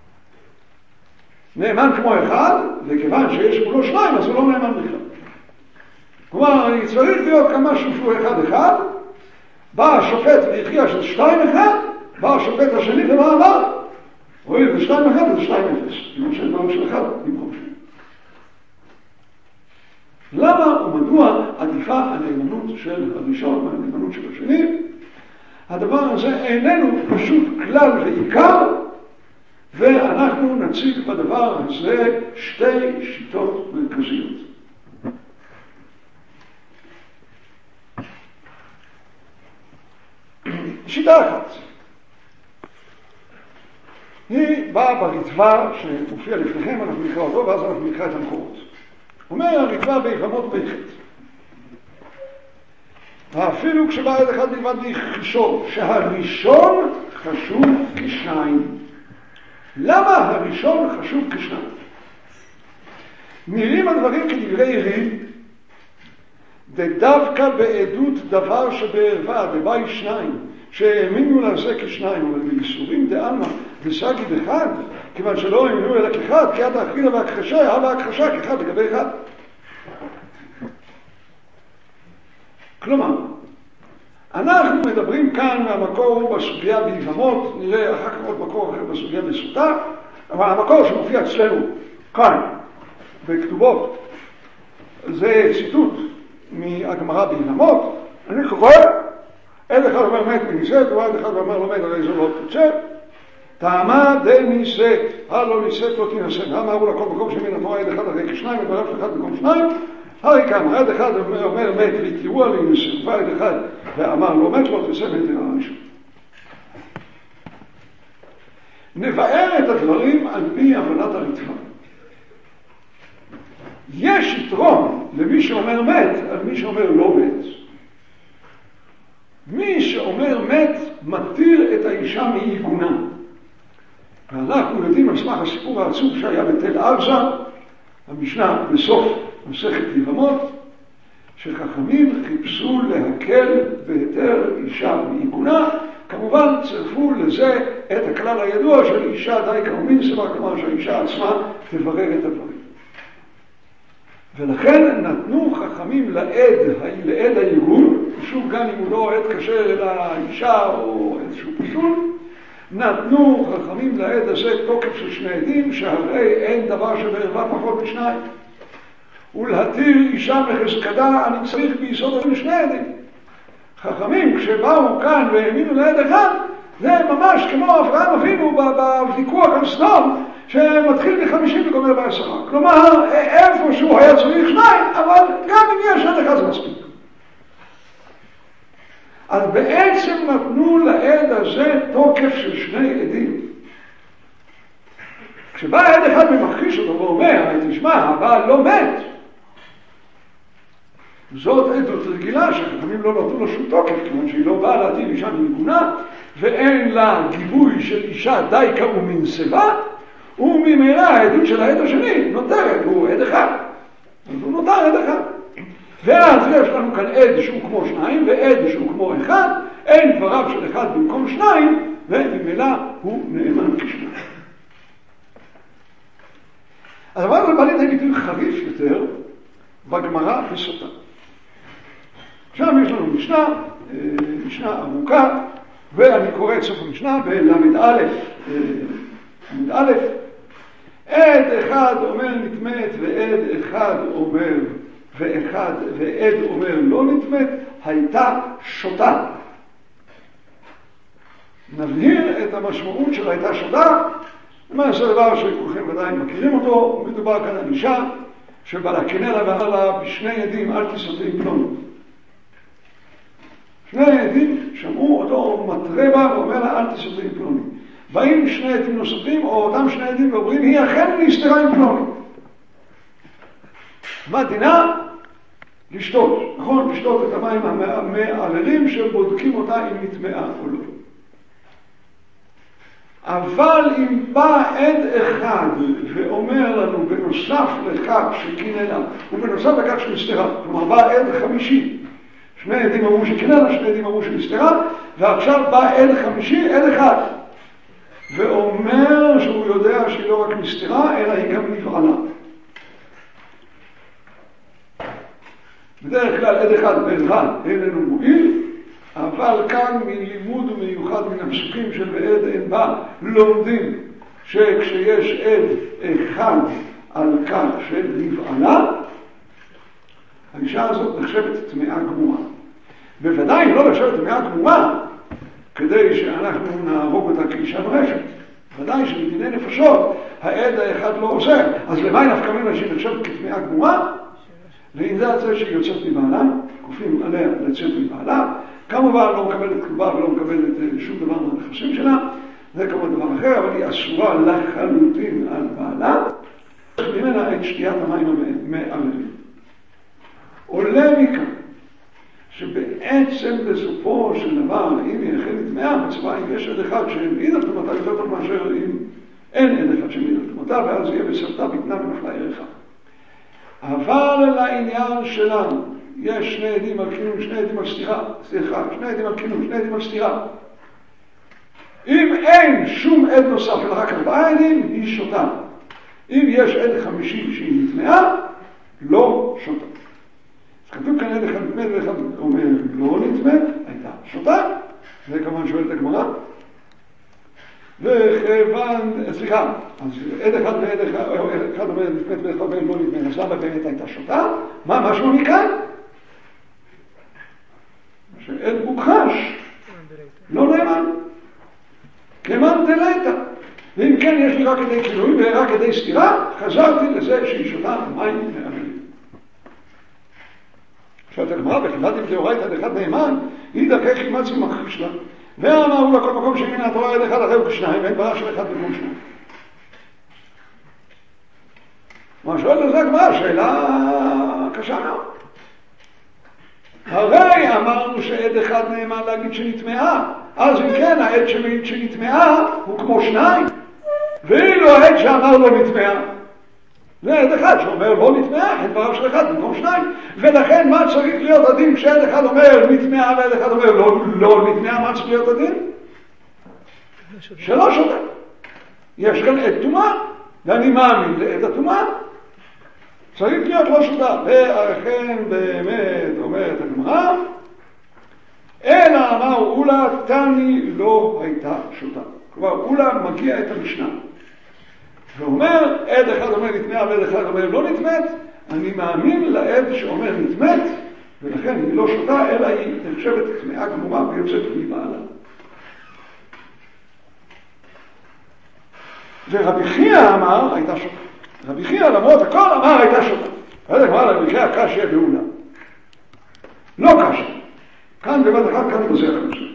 נאמן כמו אחד, וכיוון שיש מולו שניים, אז הוא לא נאמן בכלל. כלומר, צריך להיות כמה שהוא אחד אחד, בא השופט והכריע של שתיים אחד, בא השופט השני ומה אמר? רואים, זה שתיים אחד, זה שתיים אפס. אם שאין דבר של אחד, במקום שני. למה ומדוע עדיפה הנאמנות של הראשון והנאמנות של השני? הדבר הזה איננו פשוט כלל ועיקר, ואנחנו נציג בדבר הזה שתי שיטות מרכזיות. שיטה אחת היא באה בריטב"א שמופיע לפניכם, אנחנו נקרא אותו ואז אנחנו נקרא את המקורות. אומר הריטב"א ביבמות ביחד, אפילו כשבא עד אחד בלבד לכשול שהראשון חשוב כשניים. למה הראשון חשוב כשניים? נראים הדברים כדברי ריב, ודווקא בעדות דבר שבערווה, דבאי שניים, שהאמינו לזה כשניים, אבל בייסורים דעלמא דסגי בחד, כיוון שלא האמינו אלא כאחד, כי עד האכילה והכחשה, הווה הכחשה כאחד לגבי אחד. כלומר, אנחנו מדברים כאן מהמקור בסוגיה ביבמות, נראה אחר כך עוד מקור אחר בסוגיה בסוטה, אבל המקור שמופיע אצלנו כאן בכתובות זה ציטוט מהגמרא ביבמות. אני קורא, עד אחד אומר מת מניסית, ועד אחד אומר לא מת הרי זה לא תצא, טעמה די ניסית, הלא ניסית לא תנסה. מה אמרו לכל מקום שמן התורה עד אחד הרי כשניים, וברף אחד במקום שניים, הרי כמה, עד אחד אומר מת והתירו עלי ניסית, ועד אחד ואמר לא מת לא תנסה מת אינה ראשון. נבאר את הדברים על פי הבנת הרצפה. יש יתרון למי שאומר מת על מי שאומר לא מת. מי שאומר מת מתיר את האישה מעיגונה. ואנחנו יודעים על סמך הסיפור העצוב שהיה בתל ארזה, המשנה בסוף מסכת יבמות, שחכמים חיפשו להקל בהיתר אישה מעיגונה, כמובן צרפו לזה את הכלל הידוע של אישה די קרמין סבא, כלומר שהאישה עצמה תברר את הדברים. ולכן נתנו חכמים לעד, לעד העיגון, שוב גם אם הוא לא עד כשר אלא האישה או איזשהו פסול, נתנו חכמים לעד הזה תוקף של שני עדים, שהרי אין דבר שבערווה פחות משניים. ולהתיר אישה מחזקדה אני צריך ביסוד על שני עדים. חכמים כשבאו כאן והאמינו לעד אחד, זה ממש כמו אברהם אבינו בוויכוח על סדום, שמתחיל מחמישים וגומר בעשרה. כלומר, איפה שהוא היה צריך שניים, אבל גם אם יש עד אחד זה מספיק. אז בעצם נתנו לעד הזה תוקף של שני עדים. כשבא עד אחד ומכחיש אותו ואומר, תשמע, הבעל לא מת, זאת עדות רגילה שחכמים לא נתנו לו שום תוקף, כיוון שהיא לא באה להתיר אישה מעיגונה, ואין לה גיבוי של אישה דייקה ומנסבה, וממילא העדות של העד השני נותרת, הוא עד אחד. אז הוא נותר עד אחד. ואז יש לנו כאן עד שהוא כמו שניים, ועד שהוא כמו אחד, אין דבריו של אחד במקום שניים, וממילא הוא נאמן כשניים. הדבר הזה בא לידי ביטוי חריף יותר בגמרא בסוטה. עכשיו יש לנו משנה, משנה ארוכה, ואני קורא את סוף המשנה בלמד א', למד א', עד אחד אומר נתמת ועד אחד אומר ואחד ועד אומר לא נתמת, הייתה שותה. נבהיר את המשמעות של הייתה שותה. למעשה דבר שכולכם ודאי מכירים אותו, מדובר כאן על אישה שבא לקנה לה ואמר לה בשני עדים אל תסוטי עם פלוני. שני עדים שמעו אותו מטרה בה ואומר לה אל תסוטי עם פלוני. באים שני עדים נוספים או אותם שני עדים ואומרים היא אכן נסתרה עם פלוני. מה דינה? לשתות, נכון? לשתות את המים המערערים שבודקים אותה אם נטמעה או לא. אבל אם בא עד אחד ואומר לנו בנוסף לכך שקיננה ובנוסף לכך שנסתרה, כלומר בא עד חמישי, שני עדים אמרו שקיננה, שני עדים אמרו שנסתרה, ועכשיו בא עד חמישי, עד אחד, ואומר שהוא יודע שהיא לא רק נסתרה אלא היא גם נבעלה. בדרך כלל עד אחד בלבד איננו מועיל, אבל כאן מלימוד ומיוחד מן הפסוקים של ועד אין בה לומדים שכשיש עד אחד על כך של נבעלה, האישה הזאת נחשבת טמאה גמורה. בוודאי לא נחשבת טמאה גמורה כדי שאנחנו נהרוג אותה כאישה נורשת. ודאי שבדיני נפשות העד האחד לא עושה. אז למה נפקא מינה שהיא נחשבת כטמאה גמורה? לעניין זה שהיא יוצאת מבעלה, כופים עליה לצאת מבעלה, כמובן לא מקבלת כלובה ולא מקבלת שום דבר מהנכסים שלה, זה כמובן דבר אחר, אבל היא אסורה לחלוטין על בעלה, ממנה את שתיית המים המערערים. עולה מכאן שבעצם בסופו של דבר, אם היא אכן נטמאה, מצבה אם יש עד אחד שהעיד על תמותה יותר טוב מאשר אם אין עד אחד שהעיד על תמותה, ואז יהיה בסרטה בטנה ונפלה ירחה. אבל לעניין שלנו, יש שני עדים על כינון, שני עדים על סתירה, סליחה, שני עדים על כינון, שני עדים על סתירה. אם אין שום עד נוסף אלא רק ארבעה עדים, היא שותה. אם יש עד חמישי שהיא נטמעה, לא שותה. אז כתוב כאן עד אחד נטמאת ואחד אומר לא נטמאת, הייתה שותה. זה כמובן שואלת הגמרא. וכיוון, סליחה, אז עד אחד ועד אחד, אחד אומר נטמאת ואחד אומר לא נטמאת, אז למה באמת הייתה שותה? מה משהו מכאן? שעד מוכחש, לא נאמן. כמן דלייתא. ואם כן יש לי רק כדי כינוי ורק כדי סתירה, חזרתי לזה שהיא שותה מים מהמים. שואלת הגמרא, וכיוון דאורייתא דאחד נאמן, היא דרכי חימץ ומכחיש לה. ואמרו לה כל מקום שמן התורה עד אחד אחר כשניים, ואין ברח של אחד במקום שניים. מה שואלת על זה הגמרא? שאלה קשה מאוד. הרי אמרנו שעד אחד נאמן להגיד שנטמעה, אז אם כן העד שמעיד שנטמעה הוא כמו שניים, ואילו העד שאמר לא נטמעה זה עד אחד שאומר לא נטמעה, אין דבריו של אחד במקום שניים. ולכן מה צריך להיות הדין כשעד אחד אומר נטמעה ועד אחד אומר לא, לא נטמעה? מה צריך להיות הדין? שלא שותה. יש כאן עד טומאה ואני מאמין לעד הטומאה, צריך להיות לא שותה. ולכן באמת אומרת הגמרא, אלא אמר אולה תני לא הייתה שותה. כלומר אולה מגיע את המשנה ואומר, עד אחד אומר נטמעה ועד אחד אומר לא נטמאת, אני מאמין לעד שאומר נטמאת, ולכן היא לא שותה אלא היא נחשבת טמאה גמורה ויוצאת מבעלה. ורבי חייא אמר הייתה שותה. רבי חייא למרות הכל אמר הייתה שותה. וזה כבר רבי חייא קשיא באולה. לא קשיא. כאן בבת אחת, כאן בזה החמישה.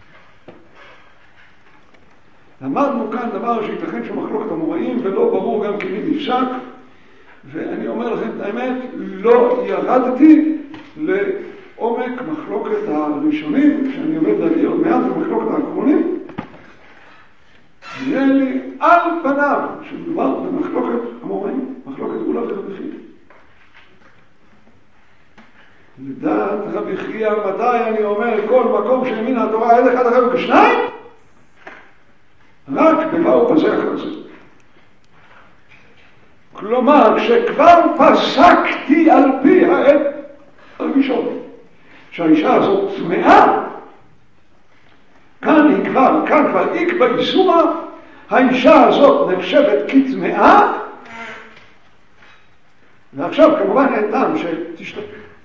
למדנו כאן דבר שייתכן שמחלוקת המוראים ולא ברור גם כי נפסק, ואני אומר לכם את האמת, לא ירדתי לעומק מחלוקת הראשונים, שאני עומד להגיד עוד מעט במחלוקת האחרונים. נראה לי על פניו שמדובר במחלוקת המוראים, מחלוקת אולה ורבי חייא. לדעת רבי חייא מתי אני אומר כל מקום שמן התורה עד אחד אחר כשניים? רק בבאו בזה אחר זה. כלומר, כשכבר פסקתי על פי העד הראשון שהאישה הזאת טמאה, כאן היא כבר, כאן כבר איקבע איסורא, האישה הזאת נחשבת כטמאה, ועכשיו כמובן אין טעם שתשתה.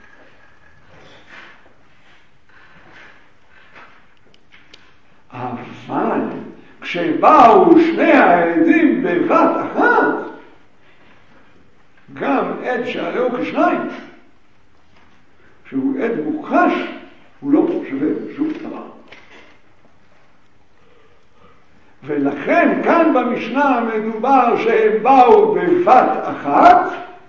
אבל כשבאו שני העדים בבת אחת, גם עד שעליהו כשניים, שהוא עד מוכחש, הוא לא שווה שום דבר. ולכן כאן במשנה מדובר שהם באו בבת אחת,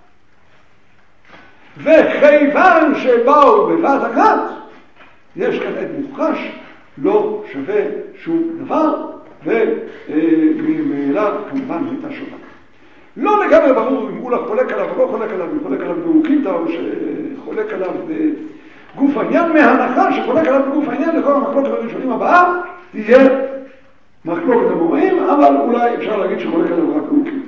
וכיוון שבאו בבת אחת, יש כאן עד מוכחש, לא שווה שום דבר, וממילא כמובן הייתה שותה. לא לגמרי ברור אם אולה חולק עליו או לא חולק עליו, אם חולק עליו באוקימתא או שחולק עליו בגוף העניין, מהנחה שחולק עליו בגוף העניין לכל המחלוקת הראשונים הבאה תהיה מחלוקת המוראים, אבל אולי אפשר להגיד שחולק עליו רק באוקימתא.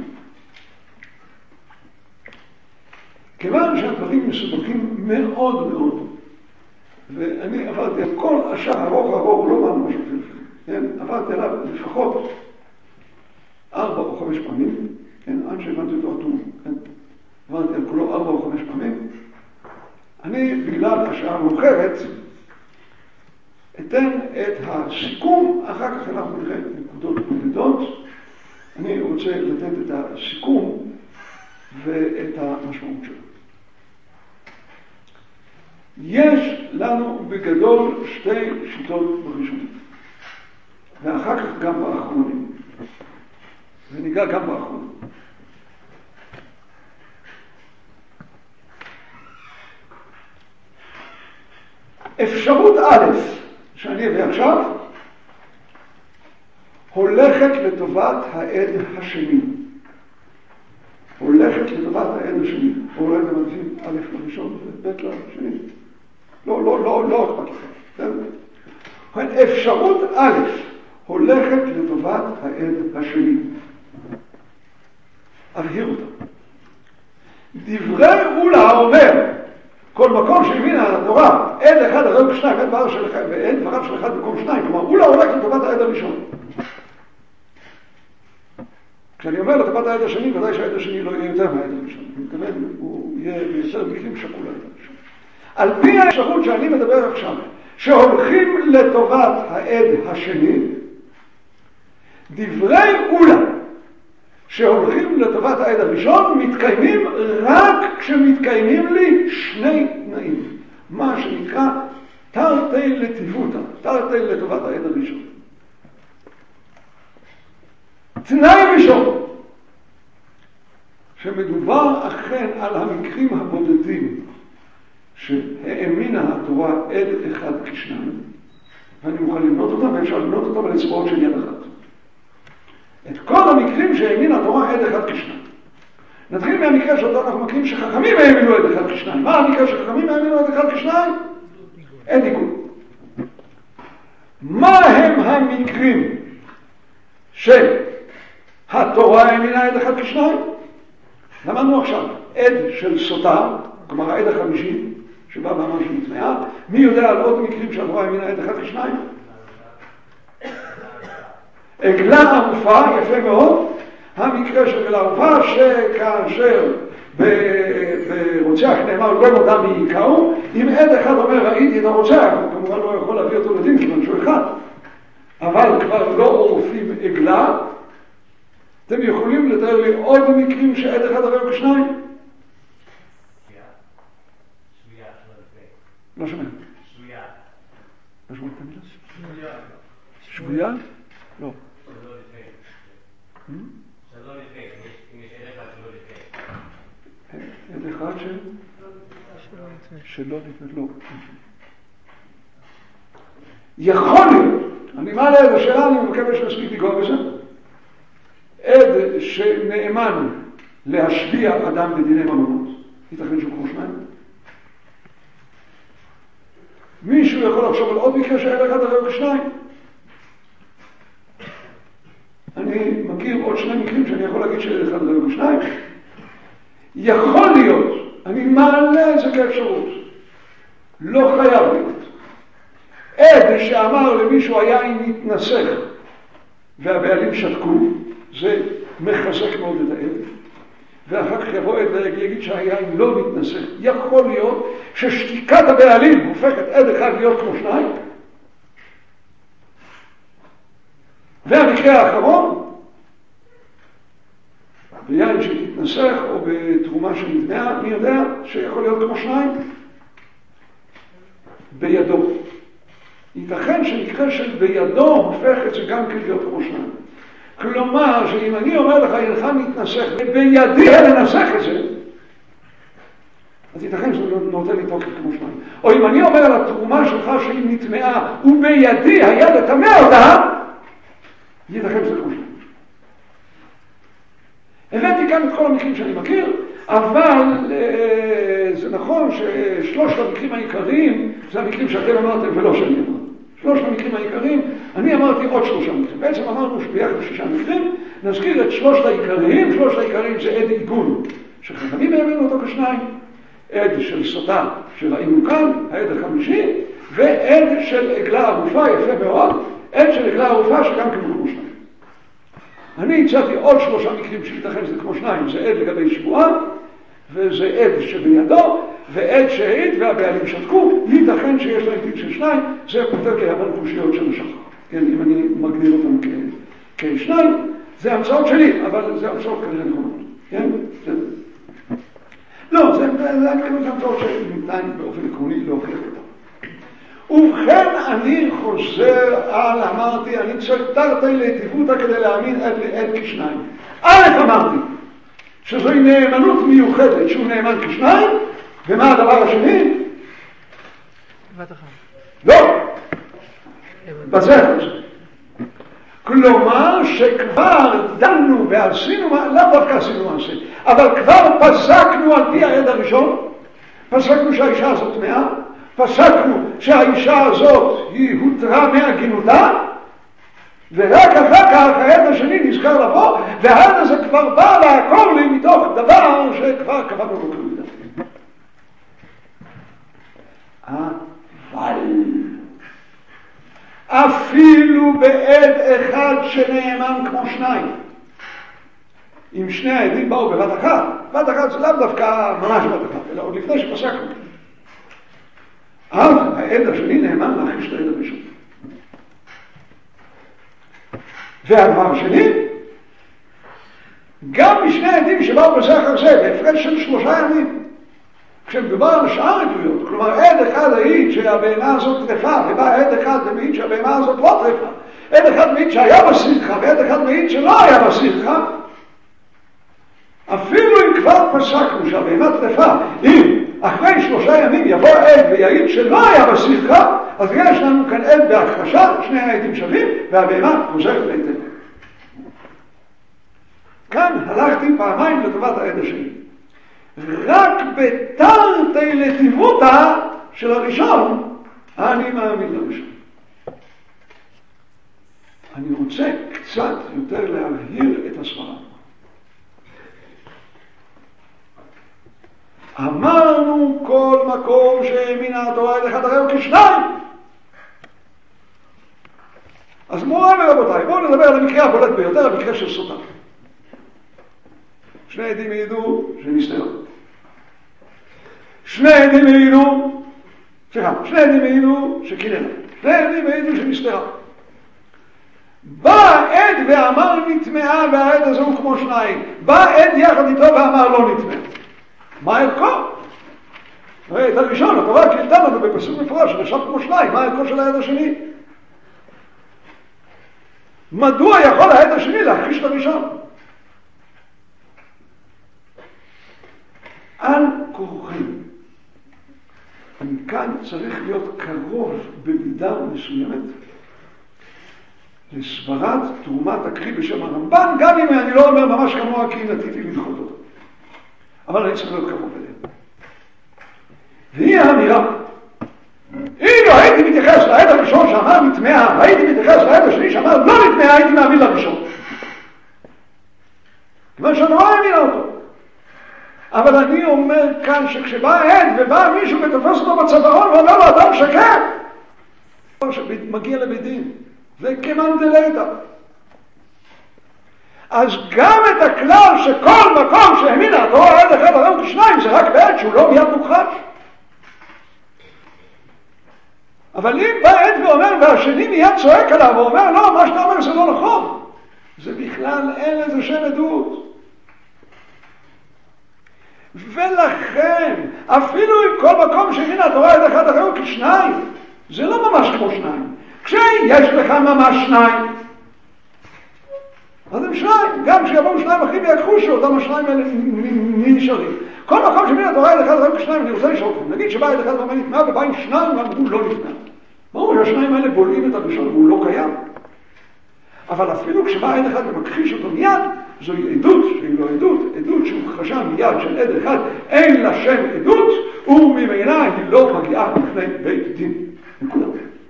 כיוון שהדברים מסובכים מאוד מאוד, ואני עברתי על כל השעה ארוך ארוך, לא ממש אפילו, כן? עברתי עליו לפחות ארבע או חמש פעמים, כן? עד שהבנתי אותו אטום, כן? עברתי על כולו ארבע או חמש פעמים. אני, בגלל השעה המאוחרת, אתן את הסיכום, אחר כך אנחנו נראה נקודות בודדות. אני רוצה לתת את הסיכום ואת המשמעות שלו. יש לנו בגדול שתי שיטות בראשונים, ואחר כך גם באחרונים, וניגע גם באחרונים. אפשרות א' שאני אביא עכשיו הולכת לטובת העד השני. הולכת לטובת העד השני, או אולי אתם מעדיפים א' לראשון וב' לשני. לא, לא, לא, לא אכפת לכם. אפשרות א' הולכת לטובת העד השני. אבהיר אותה. דברי אולה אומר, כל מקום שהבינה התורה, עד אחד הרי הוא שניים, עד דבריו של אחד, ועד דבריו של אחד במקום שניים, כלומר, אולה הולך לטובת העד הראשון. כשאני אומר לטובת העד השני, ודאי שהעד השני לא יהיה יותר מהעד הראשון. אני מתכוון, הוא יהיה ביותר מקרים שקול העד הראשון. על פי האפשרות שאני מדבר עכשיו, שהולכים לטובת העד השני, דברי אולה, שהולכים לטובת העד הראשון, מתקיימים רק כשמתקיימים לי שני תנאים. מה שנקרא תרתי לטיבותא, תרתי לטובת העד הראשון. תנאי ראשון, שמדובר אכן על המקרים הבודדים שהאמינה התורה עד אחד כשניים, ואני מוכן למנות אותם, ואפשר למנות אותם על אצבעות של יד אחת. את כל המקרים שהאמינה התורה עד אחד כשניים. נתחיל מהמקרה שאותו אנחנו מכירים שחכמים האמינו עד אחד כשניים. מה המקרה שחכמים האמינו עד אחד כשניים? אין עיגול. מה הם המקרים שהתורה האמינה עד אחד כשניים? למדנו עכשיו עד של סוטה, כלומר העד החמישי, שבא ואמר שנטמעה. מי יודע על עוד מקרים שהתורה האמינה עד אחד כשניים? עגלה ערופה, יפה מאוד, המקרה של עגלה ערופה, שכאשר ברוצח נאמר לא נודע מי יקראו, אם עד אחד אומר ראיתי את הרוצח, הוא כמובן לא יכול להביא אותו לדין כיוון שהוא אחד, אבל כבר לא עורפים עגלה. אתם יכולים לתאר לי עוד מקרים שעד אחד הרי כשניים? שבויה, לא שומע. שבויה. לא שומע את המילה? שבויה? לא. שלא לפני. שלא לפני. אם יש עד אחד שלא לפני. עד אחד של? שלא לפני. לא. יכול להיות. אני מעלה את השאלה, אני מקווה שנספיק לגוע בזה. עד שנאמן להשביע אדם בדיני ממונות. ייתכן שהוא כמו שניים. מישהו יכול לחשוב על עוד מקרה שעד אחד הרי כשניים? אני מכיר עוד שני מקרים שאני יכול להגיד שעד אחד הרי כשניים. יכול להיות, אני מעלה את זה כאפשרות. לא חייב להיות. עד שאמר למישהו היין מתנסך והבעלים שתקו, זה מחזק מאוד את העד. ואחר כך יבוא עד ויגיד שהיין לא מתנסך. יכול להיות ששתיקת הבעלים הופכת עד אחד להיות כמו שניים. והמקרה האחרון, ביין שתתנסך או בתרומה שנטמעה, מי יודע שיכול להיות כמו שניים? בידו. ייתכן שמקרה של בידו הופך את זה גם כן להיות כמו שניים. כלומר, שאם אני אומר לך, אינך מתנסך, ובידי לנסח את זה, אז ייתכן שזה נותן לי תוקף כמו שניים. או אם אני אומר על התרומה שלך שהיא נטמעה, ובידי היה לטמא אותה, ייתכן שזה כמו שניים. הבאתי כאן את כל המקרים שאני מכיר, אבל זה נכון ששלושת המקרים העיקריים, זה המקרים שאתם אמרתם ולא שאני אמרתי. שלושת המקרים העיקריים, אני אמרתי עוד שלושה מקרים. בעצם אמרנו שביחד שישה מקרים, נזכיר את שלושת העיקריים. שלושת העיקריים זה עד עיגול, שחכמים האמינו אותו כשניים, עד של סוטה שראינו כאן, העד החמישי, ועד של עגלה ערופה, יפה מאוד, עד של עגלה ערופה שגם כן כמו שניים. אני הצעתי עוד שלושה מקרים שייתכן זה כמו שניים, זה עד לגבי שבועה, וזה עד שבידו, ועד שהעיד והבעלים שתקו, ייתכן שיש להם דין של שניים, זה יותר כהבן קושיות של השחר. כן, אם אני מגדיר אותם כשניים, זה המצאות שלי, אבל זה המצאות כנראה נכונות. כן? זה... לא, זה המצאות שניתן באופן עקרוני להוכיח אותם. ובכן אני חוזר על, אמרתי, אני צלתרתי להיטיבותא כדי להאמין עד כשניים. א' אמרתי, שזוהי נאמנות מיוחדת, שהוא נאמן כשניים, ומה הדבר השני? בת אחת. לא! בזה הזה. כלומר שכבר דנו ועשינו, לאו דווקא עשינו מעשה, אבל כבר פסקנו על פי העד הראשון, פסקנו שהאישה הזאת טמאה, פסקנו שהאישה הזאת היא הותרה מהגינותה, ורק אחר כך העד השני נזכר לבוא, והעד הזה כבר בא לעקור לי מתוך דבר שכבר קבענו לו כלום. אבל אפילו בעד אחד שנאמן כמו שניים, אם שני העדים באו בבת אחת, בת אחת זה לאו דווקא ממש בת אחת, אלא עוד לפני שפסקנו, אז העד השני נאמן להכחיש את העד הראשון. והדבר השני, גם משני העדים שבאו בזה אחר זה, בהפרש של שלושה ימים, כשמדובר על שאר עדויות, כלומר עד אחד העיד שהבהמה הזאת טרפה, ובא עד אחד מעיד שהבהמה הזאת לא טרפה, עד אחד מעיד שהיה בשמחה, ועד אחד מעיד שלא היה בשמחה, אפילו אם כבר פסקנו שהבהמה טרפה, אם אחרי שלושה ימים יבוא עד ויעיד שלא היה בשמחה, אז יש לנו כאן עד בהכחשה, שני העדים שווים, והבהמה חוזרת בהתאם. כאן הלכתי פעמיים לטובת העד השני. רק בתרתי לטיבותא של הראשון, אני מאמין לראשון. אני רוצה קצת יותר להבהיר את הסברה. אמרנו כל מקום שהאמינה התורה אל אחד הרי הוא כשניים. אז מורה ורבותיי, בואו נדבר על המקרה הבולט ביותר, המקרה של סוטה. שני עדים העידו שנסתרה. שני עדים העידו, סליחה, שני עדים העידו שקיללה. שני עדים העידו שנסתרה. בא עד ואמר נטמעה והעד הזה הוא כמו שניים. בא עד יחד איתו ואמר לא נטמעה. מה ערכו? הרי את הראשון, התורה קילתה לנו בפסוק מפורש, שנחשב כמו שניים, מה ערכו של העד השני? מדוע יכול העד השני להכחיש את הראשון? על כורחנו. אני כאן צריך להיות קרוב במידה מסוימת לסברת תרומת הקרי בשם הרמב"ן, גם אם אני לא אומר ממש כמוה כי נטיתי לדחות אותו. אבל אני צריך להיות קרוב אליה. והיא האמירה. אילו הייתי מתייחס לעד הראשון שאמר נטמעה, והייתי מתייחס לעד השני שאמר לא נטמעה, הייתי מאמין לראשון. כיוון שאני לא האמינה אותו. אבל אני אומר כאן שכשבא עד ובא מישהו ותופס אותו בצווארון ואומר לו אדם שקר, מגיע לבית דין. זה כמאן דלייתא. אז גם את הכלל שכל מקום שהאמינה התורה עד אחד הרי הוא כשניים זה רק בעד שהוא לא מיד מוכחש. אבל אם בא עד ואומר והשני מיד צועק עליו ואומר לא, מה שאתה אומר זה לא נכון, זה בכלל אין לזה שם עדות. ולכן אפילו אם כל מקום שהאמינה התורה עד אחד הרי הוא כשניים, זה לא ממש כמו שניים. כשיש לך ממש שניים אז הם שניים, גם כשיבואו שניים אחרים ויקחו שאותם השניים האלה נשארים. כל מקום שהאמינה התורה עד אחד הרי הוא כשניים, אני רוצה לשאול אתכם, נגיד שבא עד אחד ואומר נטמעה ובא עם שניים ואמרו לא נטמעה, ברור שהשניים האלה בולעים את הראשון והוא לא קיים. אבל אפילו כשבא עד אחד ומכחיש אותו מיד, זוהי עדות שהיא לא עדות, עדות שהוכחשה מיד של עד אחד, אין לה שם עדות, וממילא היא לא מגיעה לפני בית דין. נקודה.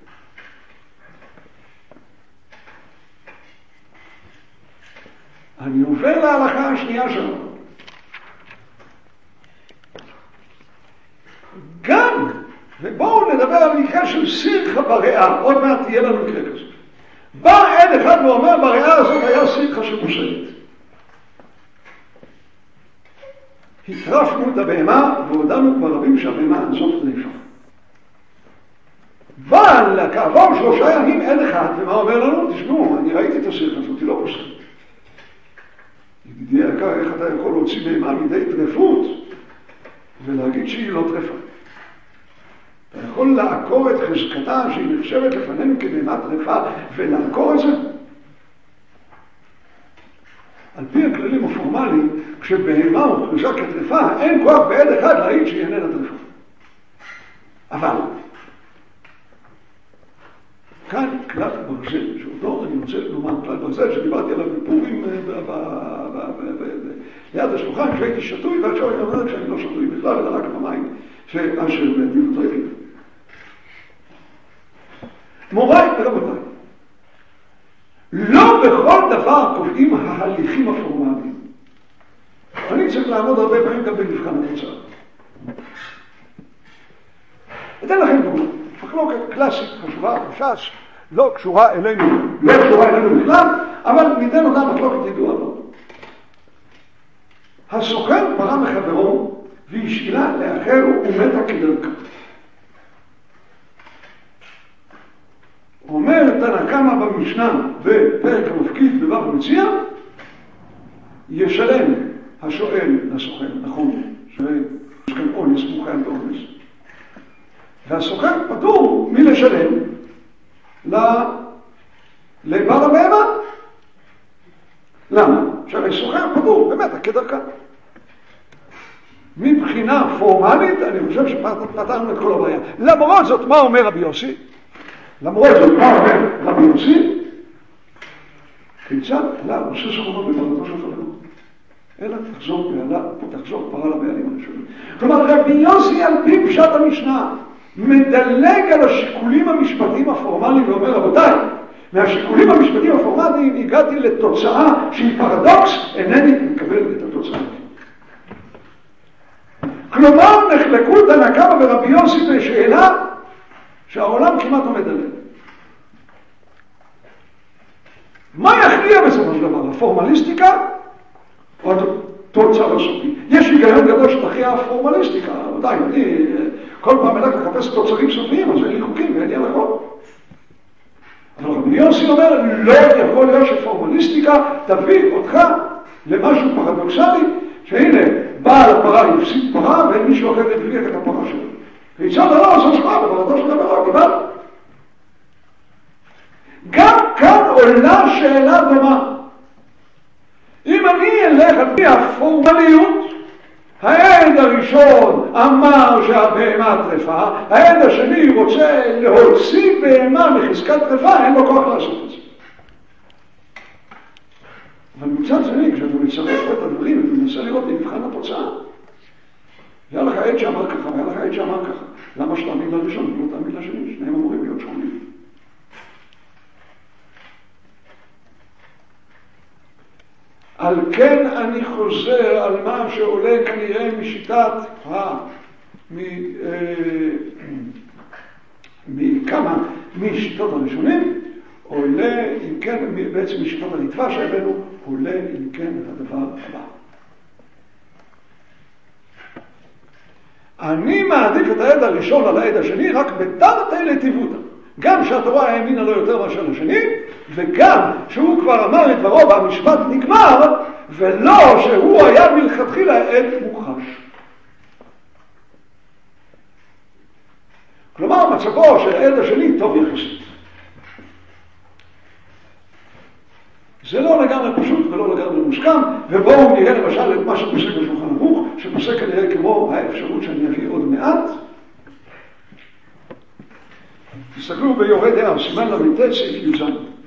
אני עובר להלכה השנייה שלנו. גם, ובואו נדבר על מקרה של שיחה בריאה, עוד מעט תהיה לנו מקרה כזה. בא עד אחד ואומר בריאה הזאת היה שיחה שמושלת. הטרפנו את הבהמה והודענו כבר רבים שהבהמה הזאת נפח. בא כעבור שלושה ימים עד אחד, ומה אומר לנו? תשמעו, אני ראיתי את השיחה הזאת, היא לא פוסחת. ידידי היקר, איך אתה יכול להוציא בהמה מידי טרפות ולהגיד שהיא לא טרפה? אתה יכול לעקור את חזקתה שהיא נחשבת לפנינו כבהמה טרפה ולעקור את זה? על פי הכללים הפורמליים, כשבהמה הוכרזה כטרפה, אין כוח בעד אחד להעיד שהיא איננה טרפה. אבל כאן כלל ברזל שאותו אני רוצה לומר כלל ברזל שדיברתי עליו בפורים ליד השולחן כשהייתי שטוי, ועכשיו אני אומר שאני לא שטוי בכלל, אלא רק במים שאשר דיברו טועים. מוריי ורבותיי, לא בכל דבר קובעים ההליכים הפורמליים. אני צריך לעמוד הרבה פעמים גם במבחן התוצאה. אתן לכם דוגמה, מחלוקת קלאסית, חשובה, חשש, לא קשורה אלינו, לא קשורה אלינו בכלל, אבל ניתן אותה מחלוקת ידועה לו. הסוכן פרה מחברו והשאילה לאחר ומתה כדרכה. אומר תנא קמא במשנה בפרק המפקיד בבבא מציעא, ישלם השואל לסוכן, נכון, שסוכן אונס מוכן באונס, והסוכן פטור מלשלם לבעל הבהמה. למה? שהרי סוכן פטור במתה כדרכה. מבחינה פורמלית אני חושב שפתרנו את כל הבעיה. למרות זאת, מה אומר רבי יוסי? למרות זאת, מה אומר רבי יוסי? כיצד? לא, עושה סחורות בבעלתו של חלקו. אלא תחזור בעלה, תחזור פרה לבעלים הראשונים. כלומר, רבי יוסי על פי פשט המשנה מדלג על השיקולים המשפטיים הפורמליים ואומר, רבותיי, מהשיקולים המשפטיים הפורמליים הגעתי לתוצאה שהיא פרדוקס, אינני מקבל את התוצאה. כלומר, נחלקו תנא קמא ורבי יוסי בשאלה שהעולם כמעט עומד עליה. מה יכריע בסופו של דבר? הפורמליסטיקה או התוצר הסופי? יש היגיון גדול שתכריע הפורמליסטיקה. רבותיי, אני כל פעם אלך לחפש תוצרים סופיים, אז אין לי חוקים ואין לי הלכות. אבל רבי יוסי אומר, לא יכול להיות שפורמליסטיקה תביא אותך למשהו פרדוקסלי, שהנה, בעל הפרה יפסיד פרה ואין מישהו אחר יבליח את הפרה שלו. ויצד הלא עושה שמה בפרדו של הפרה, קיבל. גם כאן עולה שאלה דומה. אם אני אלך על פי הפורמליות, העד הראשון אמר שהבהמה טרפה, העד השני רוצה להוציא בהמה מחזקת טרפה, אין לו כוח לעשות את זה. אבל מצד שני, כשאתה מצרף את הדברים ומנסה לראות במבחן התוצאה, היה לך עד שאמר ככה, והיה לך עד שאמר ככה. למה שתאמין לראשון ולא תאמין לשני? שניהם אמורים להיות שונים. על כן אני חוזר על מה שעולה כנראה משיטת ה... מכמה משיטות הראשונים, עולה אם כן, בעצם משיטות הרטב"א שהבאנו, עולה אם כן את הדבר הבא. אני מעדיף את העד הראשון על העד השני רק בתרתי לטיבותא. גם שהתורה האמינה לו יותר מאשר לשני, וגם שהוא כבר אמר את דברו והמשפט נגמר, ולא שהוא היה מלכתחילה עד מוכחש. כלומר, מצבו של העד השני טוב יחסית. זה לא לגמרי פשוט ולא לגמרי מוסכם, ובואו נראה למשל את מה שפוסק בשולחן ערוך, שפוסק כנראה כמו האפשרות שאני אביא עוד מעט. תסתכלו ביורה דעה, סימן ל"ט סעיף י"ז.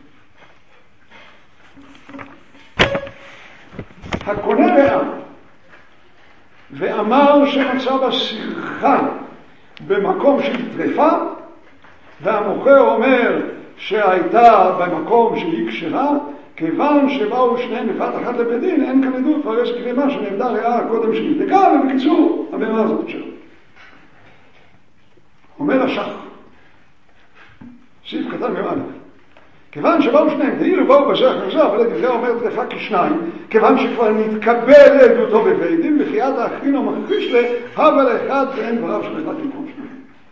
הקונה רעה ואמר שמצא בה שיחה במקום של טרפה, והמוכר אומר שהייתה במקום שהיא כשרה, כיוון שבאו שניהם בבת אחת לבית דין, אין כאן עדות פרש כבהמה שנעמדה רעה קודם שנבדקה, ובקיצור, הבהמה הזאת שלו. אומר השח, סעיף קטן מא', כיוון שבאו שניהם, דהילו באו בזה אחר זה, אבל לדברי אומר טרפה כשניים, כיוון שכבר נתקבל עדותו בבית דין, בחיית האחרין המכחיש לה, אבל אחד ואין דבריו של אחד במקום שניים.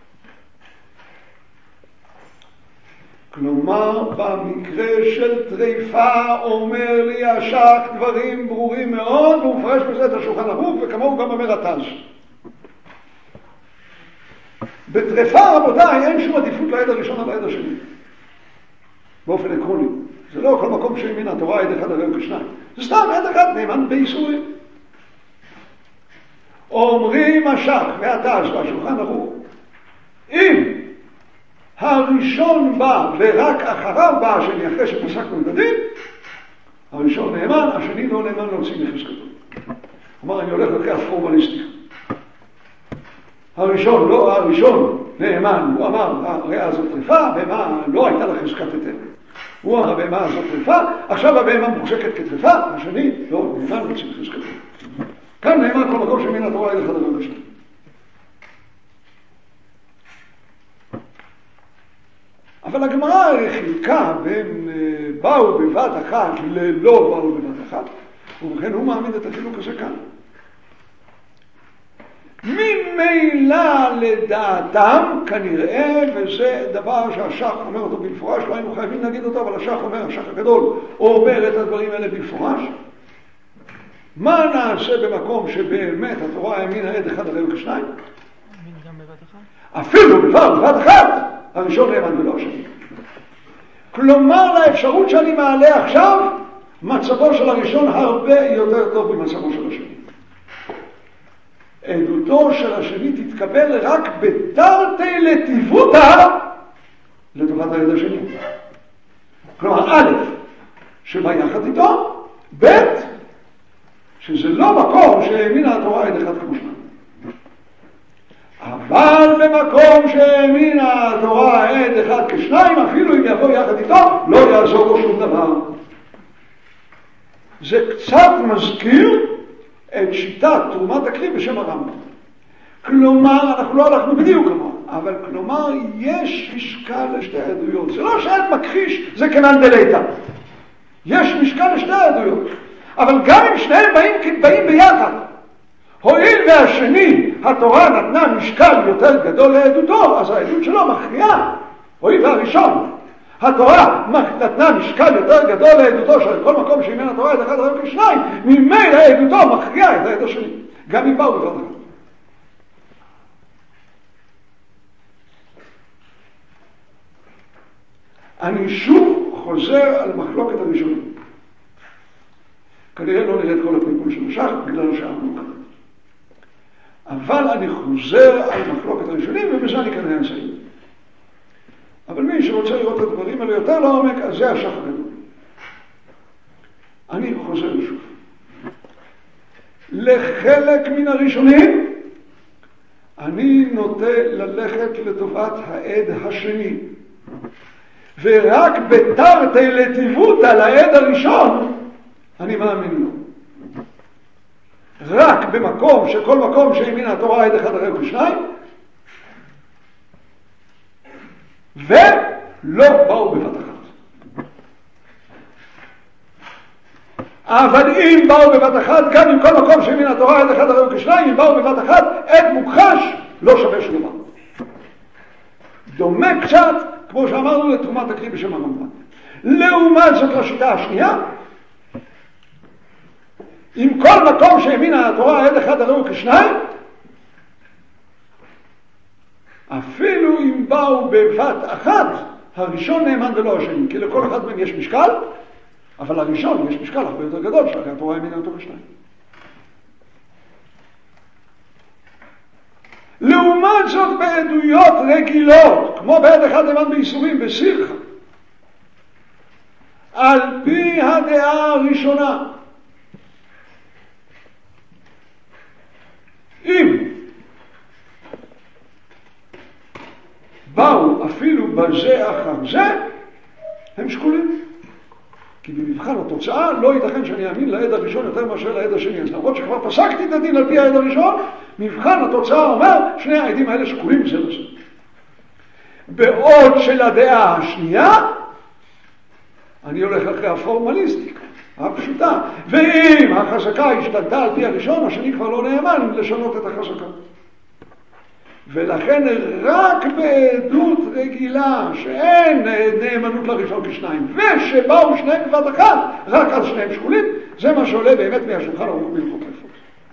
כלומר, במקרה של טריפה אומר לי השח דברים ברורים מאוד, והוא מפרש בזה את השולחן ערוך, וכמוהו גם אומר התז. בטריפה, רבותיי, אין שום עדיפות לעד הראשון על העד השני. באופן עקרוני. זה לא כל מקום שהאמין התורה עד אחד הרי כשניים. זה סתם עד אחד נאמן בייסורים. אומרים השח והתז והשולחן ערוך, אם הראשון בא ורק אחריו בא השני, אחרי שפסקנו את הדין, הראשון נאמן, השני לא נאמן להוציא מחזקתו. כלומר, אני הולך לקח פורמליסטי. הראשון, לא, הראשון נאמן, הוא אמר, הריאה הזאת טרפה, בהמה לא הייתה לה חזקת היתר. הוא אמר, הבהמה הזאת טרפה, עכשיו הבהמה מוחזקת כטרפה, השני לא נאמן להוציא מחזקתו. כאן נאמן כל מקום שמן התורה אין אחד דבר לשני. אבל הגמרא חילקה בין באו בבת אחת ללא באו בבת אחת, ובכן הוא מעמיד את החילוק הזה כאן. ממילא לדעתם כנראה, וזה דבר שהשח אומר אותו במפורש, לא היינו חייבים להגיד אותו, אבל השח אומר, השח הגדול אומר את הדברים האלה במפורש. מה נעשה במקום שבאמת התורה האמינה עד אחד הרי וכשניים? האמין גם בבת אחת? אפילו בבת בבת אחת, הראשון נאמן ולא השני. כלומר, לאפשרות שאני מעלה עכשיו, מצבו של הראשון הרבה יותר טוב ממצבו של השני. עדותו של השני תתקבל רק בתרתי לטיבותא לטובת העד השני. כלומר, א', שבא יחד איתו, ב', שזה לא מקום שהאמינה התורה עד אחד כמו שניים. אבל במקום שהאמינה התורה עד אחד כשניים, אפילו אם יבוא יחד איתו, לא יעזור לו שום דבר. זה קצת מזכיר את שיטת תרומת הכלי בשם הרמב"ם. כלומר, אנחנו לא הלכנו בדיוק כמובן, אבל כלומר, יש משקל לשתי העדויות. זה לא שעד מכחיש, זה כנן דלייתא. יש משקל לשתי העדויות. אבל גם אם שניהם באים, באים ביחד, הואיל והשני, התורה נתנה משקל יותר גדול לעדותו, אז העדות שלו מכריעה. הואיל והראשון, התורה נתנה משקל יותר גדול לעדותו של כל מקום שאימן התורה את אחד הרב כשניים, ממילא עדותו מכריעה את העד השני, גם אם באו בבת אחת. אני שוב חוזר על מחלוקת הראשונים. כנראה לא נראה את כל הפרקום של השח בגלל השעה המוקרת. אבל אני חוזר על מחלוקת הראשונים, ובזה אני כנראה אסיים. אבל מי שרוצה לראות את הדברים האלה יותר לעומק, אז זה השח הגדול. אני חוזר שוב. לחלק מן הראשונים, אני נוטה ללכת לטובת העד השני. ורק בתרתי לטיבותא לעד הראשון, אני מאמין לו. רק במקום שכל מקום שהאמינה התורה עד אחד הרי וכשניים, ולא באו בבת אחת. אבל אם באו בבת אחת, גם אם כל מקום שהאמינה התורה עד אחד הרי וכשניים, אם באו בבת אחת, עד מוכחש לא שווה שום דבר. דומה קצת, כמו שאמרנו, לתרומת הכלי בשם הרמב"ם. לעומת זאת לשיטה השנייה, עם כל מקום שהאמינה התורה עד אחד הרי וכשניים, אפילו אם באו בבת אחת, הראשון נאמן ולא השני, כי לכל אחד מהם יש משקל, אבל הראשון יש משקל הרבה יותר גדול, שהרי התורה האמינה אותו כשניים. לעומת זאת בעדויות רגילות, כמו בעד אחד נאמן בייסורים, בסירחה, על פי הדעה הראשונה, אם באו אפילו בזה אחר זה, הם שקולים. כי במבחן התוצאה לא ייתכן שאני אאמין לעד הראשון יותר מאשר לעד השני. אז למרות שכבר פסקתי את הדין על פי העד הראשון, מבחן התוצאה אומר שני העדים האלה שקולים זה לזה. בעוד של הדעה השנייה, אני הולך אחרי הפורמליסטיקה, הפשוטה. ואם החזקה השתנתה על פי הראשון, השני כבר לא נאמן לשנות את החזקה. ולכן רק בעדות רגילה שאין נאמנות לראשון כשניים, ושבאו שניהם בבת אחת, רק אז שניהם שקולים, זה מה שעולה באמת מהשולחן ערוך בהלכות טרפות.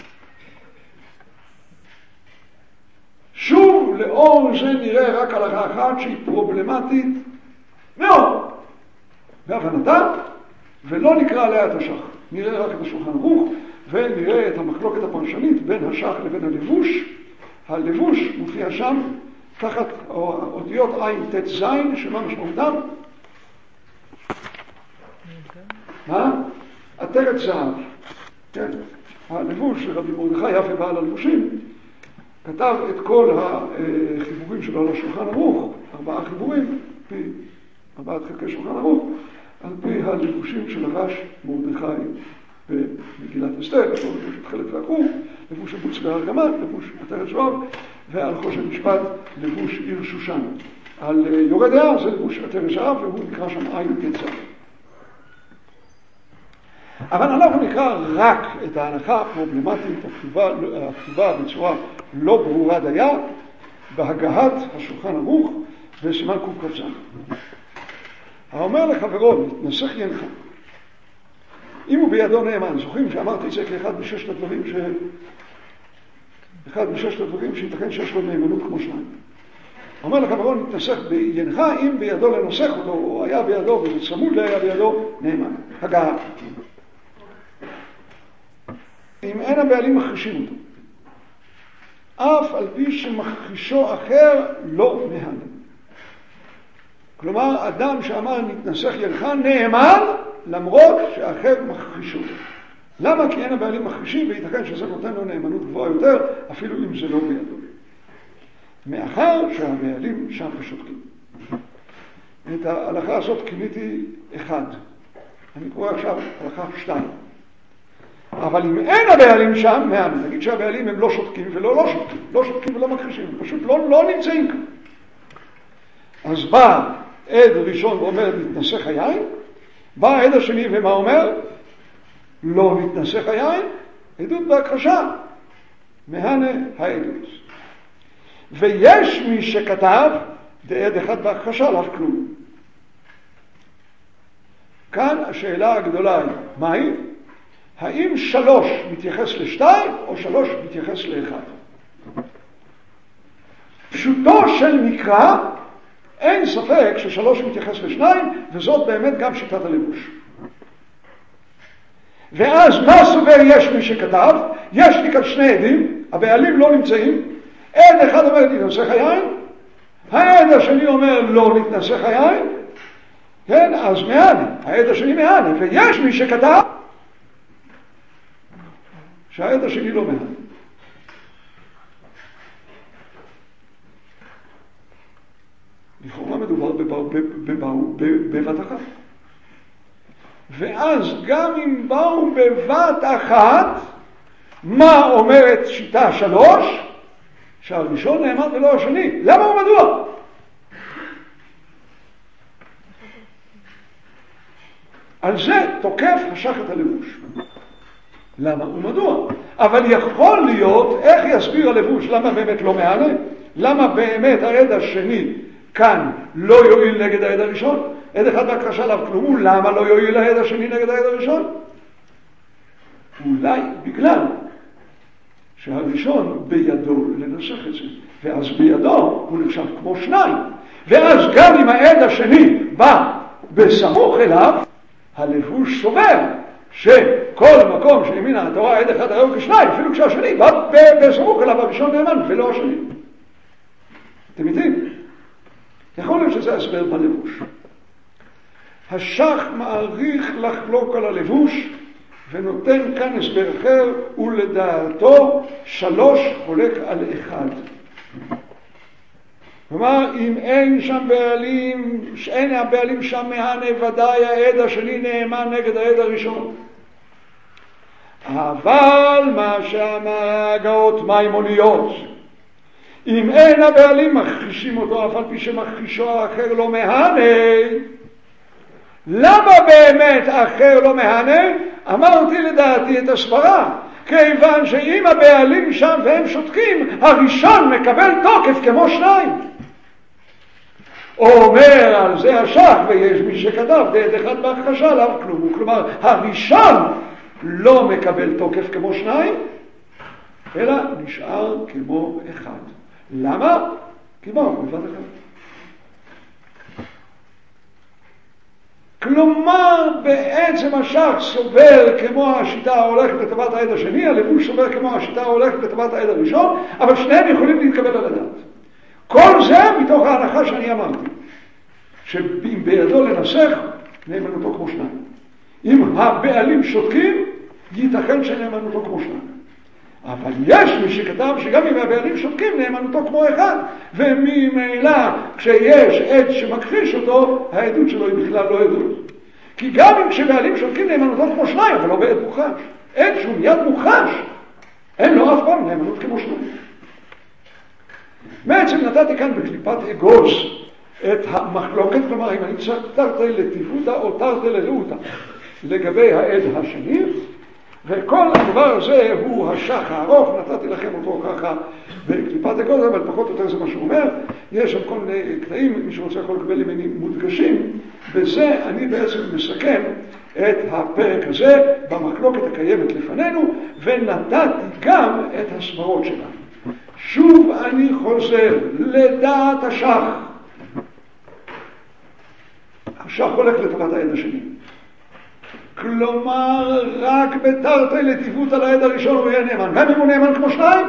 שוב, לאור זה נראה רק הלכה אחת שהיא פרובלמטית מאוד בהבנתה, ולא נקרא עליה את השח. נראה רק את השולחן ערוך, ונראה את המחלוקת הפרשנית בין השח לבין הלבוש. הלבוש מופיע שם תחת אותיות עין תת זין, שמה משמעותם? מה? עטרת זהב. כן? הלבוש של רבי מרדכי יפה בעל הלבושים כתב את כל החיבורים שלו על השולחן ערוך, ארבעה חיבורים, פי ארבעת חלקי שולחן ערוך, על פי הלבושים של הרש מרדכי במגילת אסתר, לבוש חלק ועקור, לבוש הבוץ והארגמן, לבוש עטרת זהב, ועל חושן משפט לבוש עיר שושן. על יורה דעה זה לבוש עטרת זהב, והוא נקרא שם עין תת זין. אבל אנחנו נקרא רק את ההנחה הפרובלמטית הכתובה, הכתובה בצורה לא ברורה דייה בהגהת השולחן ערוך וסימן ק"ז. האומר לחברו, מתנסח ינך. אם הוא בידו נאמן, זוכרים שאמרתי את זה כאחד מששת הדברים ש... אחד מששת הדברים שיתכן שיש לו נאמנות כמו שניים. אומר לחברו, מתנסח בינך, אם בידו לנסח אותו, או היה בידו, וזה צמוד היה בידו נאמן. הגהה. אם אין הבעלים מחרישים אותו, אף על פי שמחרישו אחר לא מהנה. כלומר, אדם שאמר נתנסח ינך נאמן, למרות שאחר מחרישו. למה? כי אין הבעלים מחרישים, וייתכן שזה נותן לו נאמנות גבוהה יותר, אפילו אם זה לא בידו. מאחר שהבעלים שם ושותקים. את ההלכה הזאת כיניתי אחד. אני קורא עכשיו הלכה שתיים. אבל אם אין הבעלים שם, מהנה. נגיד שהבעלים הם לא שותקים ולא לא שותקים. לא שותקים ולא מכחישים. הם פשוט לא, לא נמצאים כאן. אז בא עד ראשון ואומר נתנסח היין. בא העד השני ומה אומר? לא נתנסח היין. עדות בהכחשה. מהנה העדות. ויש מי שכתב דעד אחד בהכחשה לאף כלום. כאן השאלה הגדולה היא, מהי? האם שלוש מתייחס לשתיים או שלוש מתייחס לאחד? פשוטו של מקרא, אין ספק ששלוש מתייחס לשניים, וזאת באמת גם שיטת הלבוש. ואז מה סובר יש מי שכתב? יש לי כאן שני עדים, הבעלים לא נמצאים, עד אחד אומר נתנסח היין, העד השני אומר לא נתנסח היין, כן, אז מהנה, העד השני מהנה, ויש מי שכתב שהעד השני לא מהנה. לכאורה מדובר בבת אחת. ואז גם אם באו בבת אחת, מה אומרת שיטה שלוש? שהראשון נאמן ולא השני. למה הוא מדוע? על זה תוקף השחת הלבוש. למה הוא מדוע? אבל יכול להיות, איך יסביר הלבוש, למה באמת לא מהנה? למה באמת העד השני כאן לא יועיל נגד העד הראשון? עד אחד בהכחשה עליו כלום, למה לא יועיל העד השני נגד העד הראשון? אולי בגלל שהראשון בידו לנסח את זה, ואז בידו הוא נחשב כמו שניים, ואז גם אם העד השני בא בסמוך אליו, הלבוש סובר שכל מקום שימינה התורה עד אחד הראו כשניים, אפילו כשהשני בא בסמוך אליו הראשון נאמן ולא השני. אתם איתים? יכול להיות שזה הסבר בלבוש. השח מעריך לחלוק על הלבוש ונותן כאן הסבר אחר, ולדעתו שלוש חולק על אחד. כלומר, אם אין שם בעלים, שאין הבעלים שם מהנה, ודאי העד השני נאמן נגד העד הראשון. אבל מה שאמר ההגאות מימוניות, אם אין הבעלים מכחישים אותו, אף על פי שמכחישו האחר לא מהנה, למה באמת האחר לא מהנה? אמרתי לדעתי את הסברה, כיוון שאם הבעלים שם והם שותקים, הראשון מקבל תוקף כמו שניים. אומר על זה השח, ויש מי שכתב דעת אחד בהכחשה עליו כלום. כלומר, הראשון לא מקבל תוקף כמו שניים, אלא נשאר כמו אחד. למה? כי מה הוא בבת אחד. כלומר, בעצם השח סובר כמו השיטה ההולכת לטובת העד השני, הלבוש סובר כמו השיטה ההולכת לטובת העד הראשון, אבל שניהם יכולים להתקבל על הדעת. כל זה מתוך ההנחה שאני אמרתי, שאם בידו לנסח, נאמנותו כמו שניים. אם הבעלים שותקים, ייתכן שנאמנותו כמו שניים. אבל יש מי שכתב שגם אם הבעלים שותקים, נאמנותו כמו אחד, וממילא כשיש עד שמכחיש אותו, העדות שלו היא בכלל לא עדות. כי גם אם כשבעלים שותקים, נאמנותו כמו שניים, אבל לא בעד מוכחש. עד שהוא מיד מוכחש, אין לו אף פעם נאמנות כמו שניים. בעצם נתתי כאן בקליפת אגוז את המחלוקת, כלומר אם אני צריך תרתי לטיבותא או תרתי לרעותא לגבי העד השני, וכל הדבר הזה הוא השח הארוך, נתתי לכם אותו ככה בקליפת אגוז, אבל פחות או יותר זה מה שהוא אומר. יש שם כל מיני קטעים, מי שרוצה יכול לקבל ממני מודגשים. בזה אני בעצם מסכם את הפרק הזה במחלוקת הקיימת לפנינו, ונתתי גם את הסברות שלה. שוב אני חוזר לדעת השח. השח הולך לטובת העד השני. כלומר, רק בתרתי לטיבותא על העד הראשון הוא יהיה נאמן. גם אם הוא נאמן כמו שניים?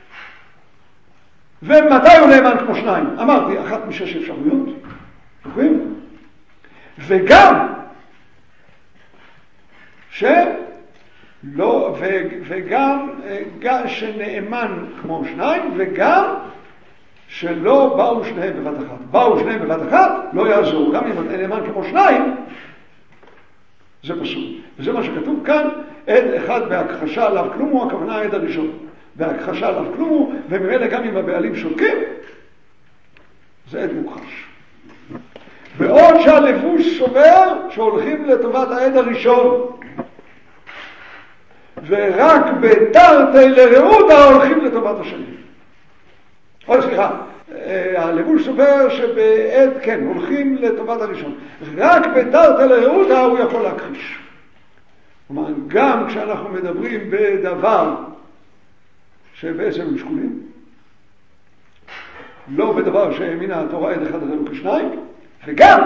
ומתי הוא נאמן כמו שניים? אמרתי, אחת משש אפשרויות. זוכרים? וגם שלא, ו, וגם גם שנאמן כמו שניים, וגם שלא באו שניהם בבת אחת. באו שניהם בבת אחת, לא יעזור. גם אם אתה נאמן כמו שניים, זה פסול. וזה מה שכתוב כאן, עד אחד בהכחשה עליו כלום הוא, הכוונה העד הראשון. בהכחשה עליו כלום הוא, וממילא גם אם הבעלים שותקים, זה עד מוכחש. ועוד שהלבוש סובר שהולכים לטובת העד הראשון, ורק בתרתי לרעותא הולכים לטובת השני. עוד סליחה, הלבוש סובר שבעד, כן, הולכים לטובת הראשון. רק בתרתי לרעותא הוא יכול להכחיש. כלומר, גם כשאנחנו מדברים בדבר שבעצם הם שקולים, לא בדבר שהאמינה התורה עד אחד אחר כשניים, וגם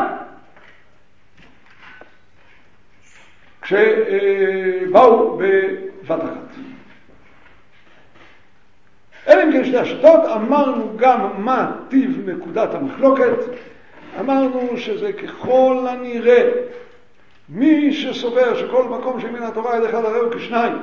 כשבאו בבת אחת. אלה אם כן שתי השיטות, אמרנו גם מה טיב נקודת המחלוקת, אמרנו שזה ככל הנראה מי שסובר שכל מקום שהאמינה התורה עד אחד אחר כשניים,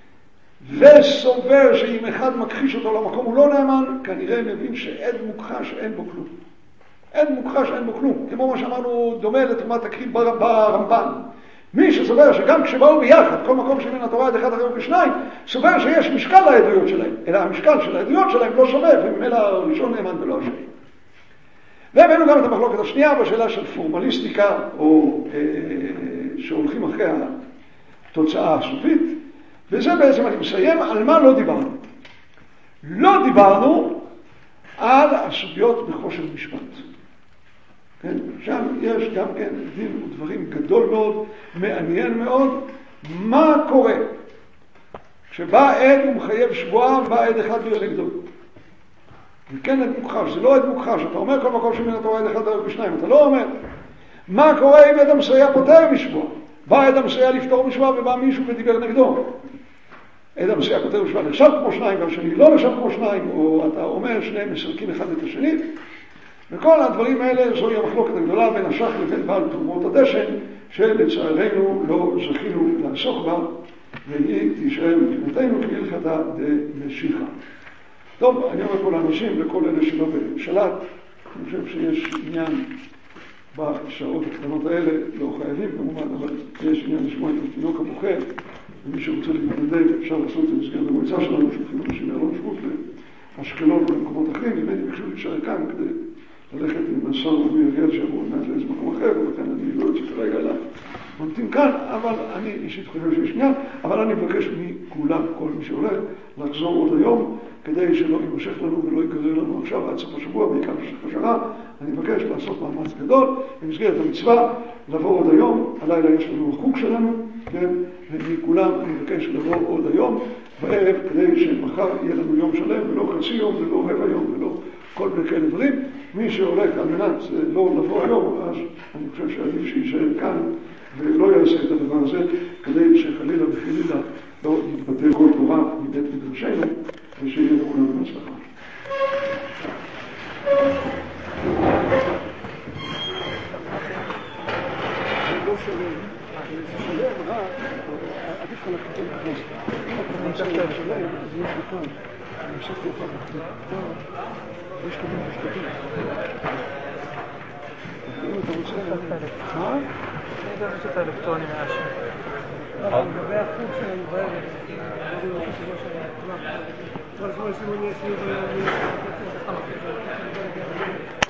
וסובר שאם אחד מכחיש אותו למקום הוא לא נאמן, כנראה מבין שעד מוכחש אין בו כלום. עד מוכחש אין בו כלום. כמו מה שאמרנו, דומה לתרומת הכחיל ברמב"ן. מי שסובר שגם כשבאו ביחד, כל מקום שהאמין התורה עד אחד אחר כשניים, סובר שיש משקל לעדויות שלהם. אלא המשקל של העדויות שלהם לא שווה, וממילא הראשון נאמן ולא השני. והבאנו גם את המחלוקת השנייה בשאלה של פורמליסטיקה, או אה, שהולכים אחרי התוצאה הסופית. וזה בעצם אני מסיים, על מה לא דיברנו. לא דיברנו על הסוגיות בחושן משפט. כן? שם יש גם כן דין ודברים גדול מאוד, מעניין מאוד, מה קורה. כשבא עד הוא מחייב שבועה, בא עד אחד ויהיה נגדו. וכן עד מוכחש, זה לא עד מוכחש, אתה אומר כל מקום שמן התורה עד אחד ושניים, אתה לא אומר. מה קורה אם עד המסייע פותר משבועה? בא עד המסייע לפתור משבועה ובא מישהו ודיבר נגדו. עד המסייע פותר משבועה נחשב כמו שניים והשני לא נחשב כמו שניים, או אתה אומר שניהם מסלקים אחד את השני. וכל הדברים האלה זוהי המחלוקת הגדולה בין השח לבין בעל תרומות הדשן, שלצערנו לא זכינו לעסוק בה, והיא תישאר מבחינתנו כהלכתה דמשיחא. טוב, אני אומר פה לאנשים, לכל אלה שלא בשלט, אני חושב שיש עניין בשעות הקטנות האלה, לא חייבים כמובן, אבל יש עניין לשמוע את התינוק הבוכה, ומי שרוצה להתנדב אפשר לעשות את זה במסגרת המועצה שלנו, שולחים אנשים מאלון שבות לאשקלון ולמקומות אחרים, ממני ביקשו להישאר כאן כדי ללכת עם השר ומירגל שעבור מעט לאיזה מקום אחר, ולכן אני לא יוצא כרגע לה ממתין כאן, אבל אני אישית חושב שיש עניין, אבל אני מבקש מכולם, כל מי שהולך, לחזור עוד היום, כדי שלא יימשך לנו ולא ייגרר לנו עכשיו עד סוף השבוע, בעיקר בשביל השעה. אני מבקש לעשות מאמץ גדול, במסגרת המצווה, לבוא עוד היום, הלילה יש לנו החוג שלנו, כן? ומכולם אני מבקש לבוא עוד היום, בערב, כדי שמחר יהיה לנו יום שלם, ולא חצי יום, ולא רבע יום, ולא כל מיני כאלה דברים. מי שהולך על מנת לא לבוא היום, אז אני חושב שעדיף שישאר כאן, ולא יעשה את הדבר הזה, כדי שחלילה וחלילה לא יתבטא כל תורה מבית מדרשנו, ושיהיה לכולנו בהצלחה. אני אקח את האלקטרונים. יש כמה משפטים. אם אתה רוצה... מה? אני אקח את האלקטרונים מהשם. לגבי החוץ שלנו בערב, אני לא חושב שמה שהיה כלום. כל הזמן סימוני יש לי...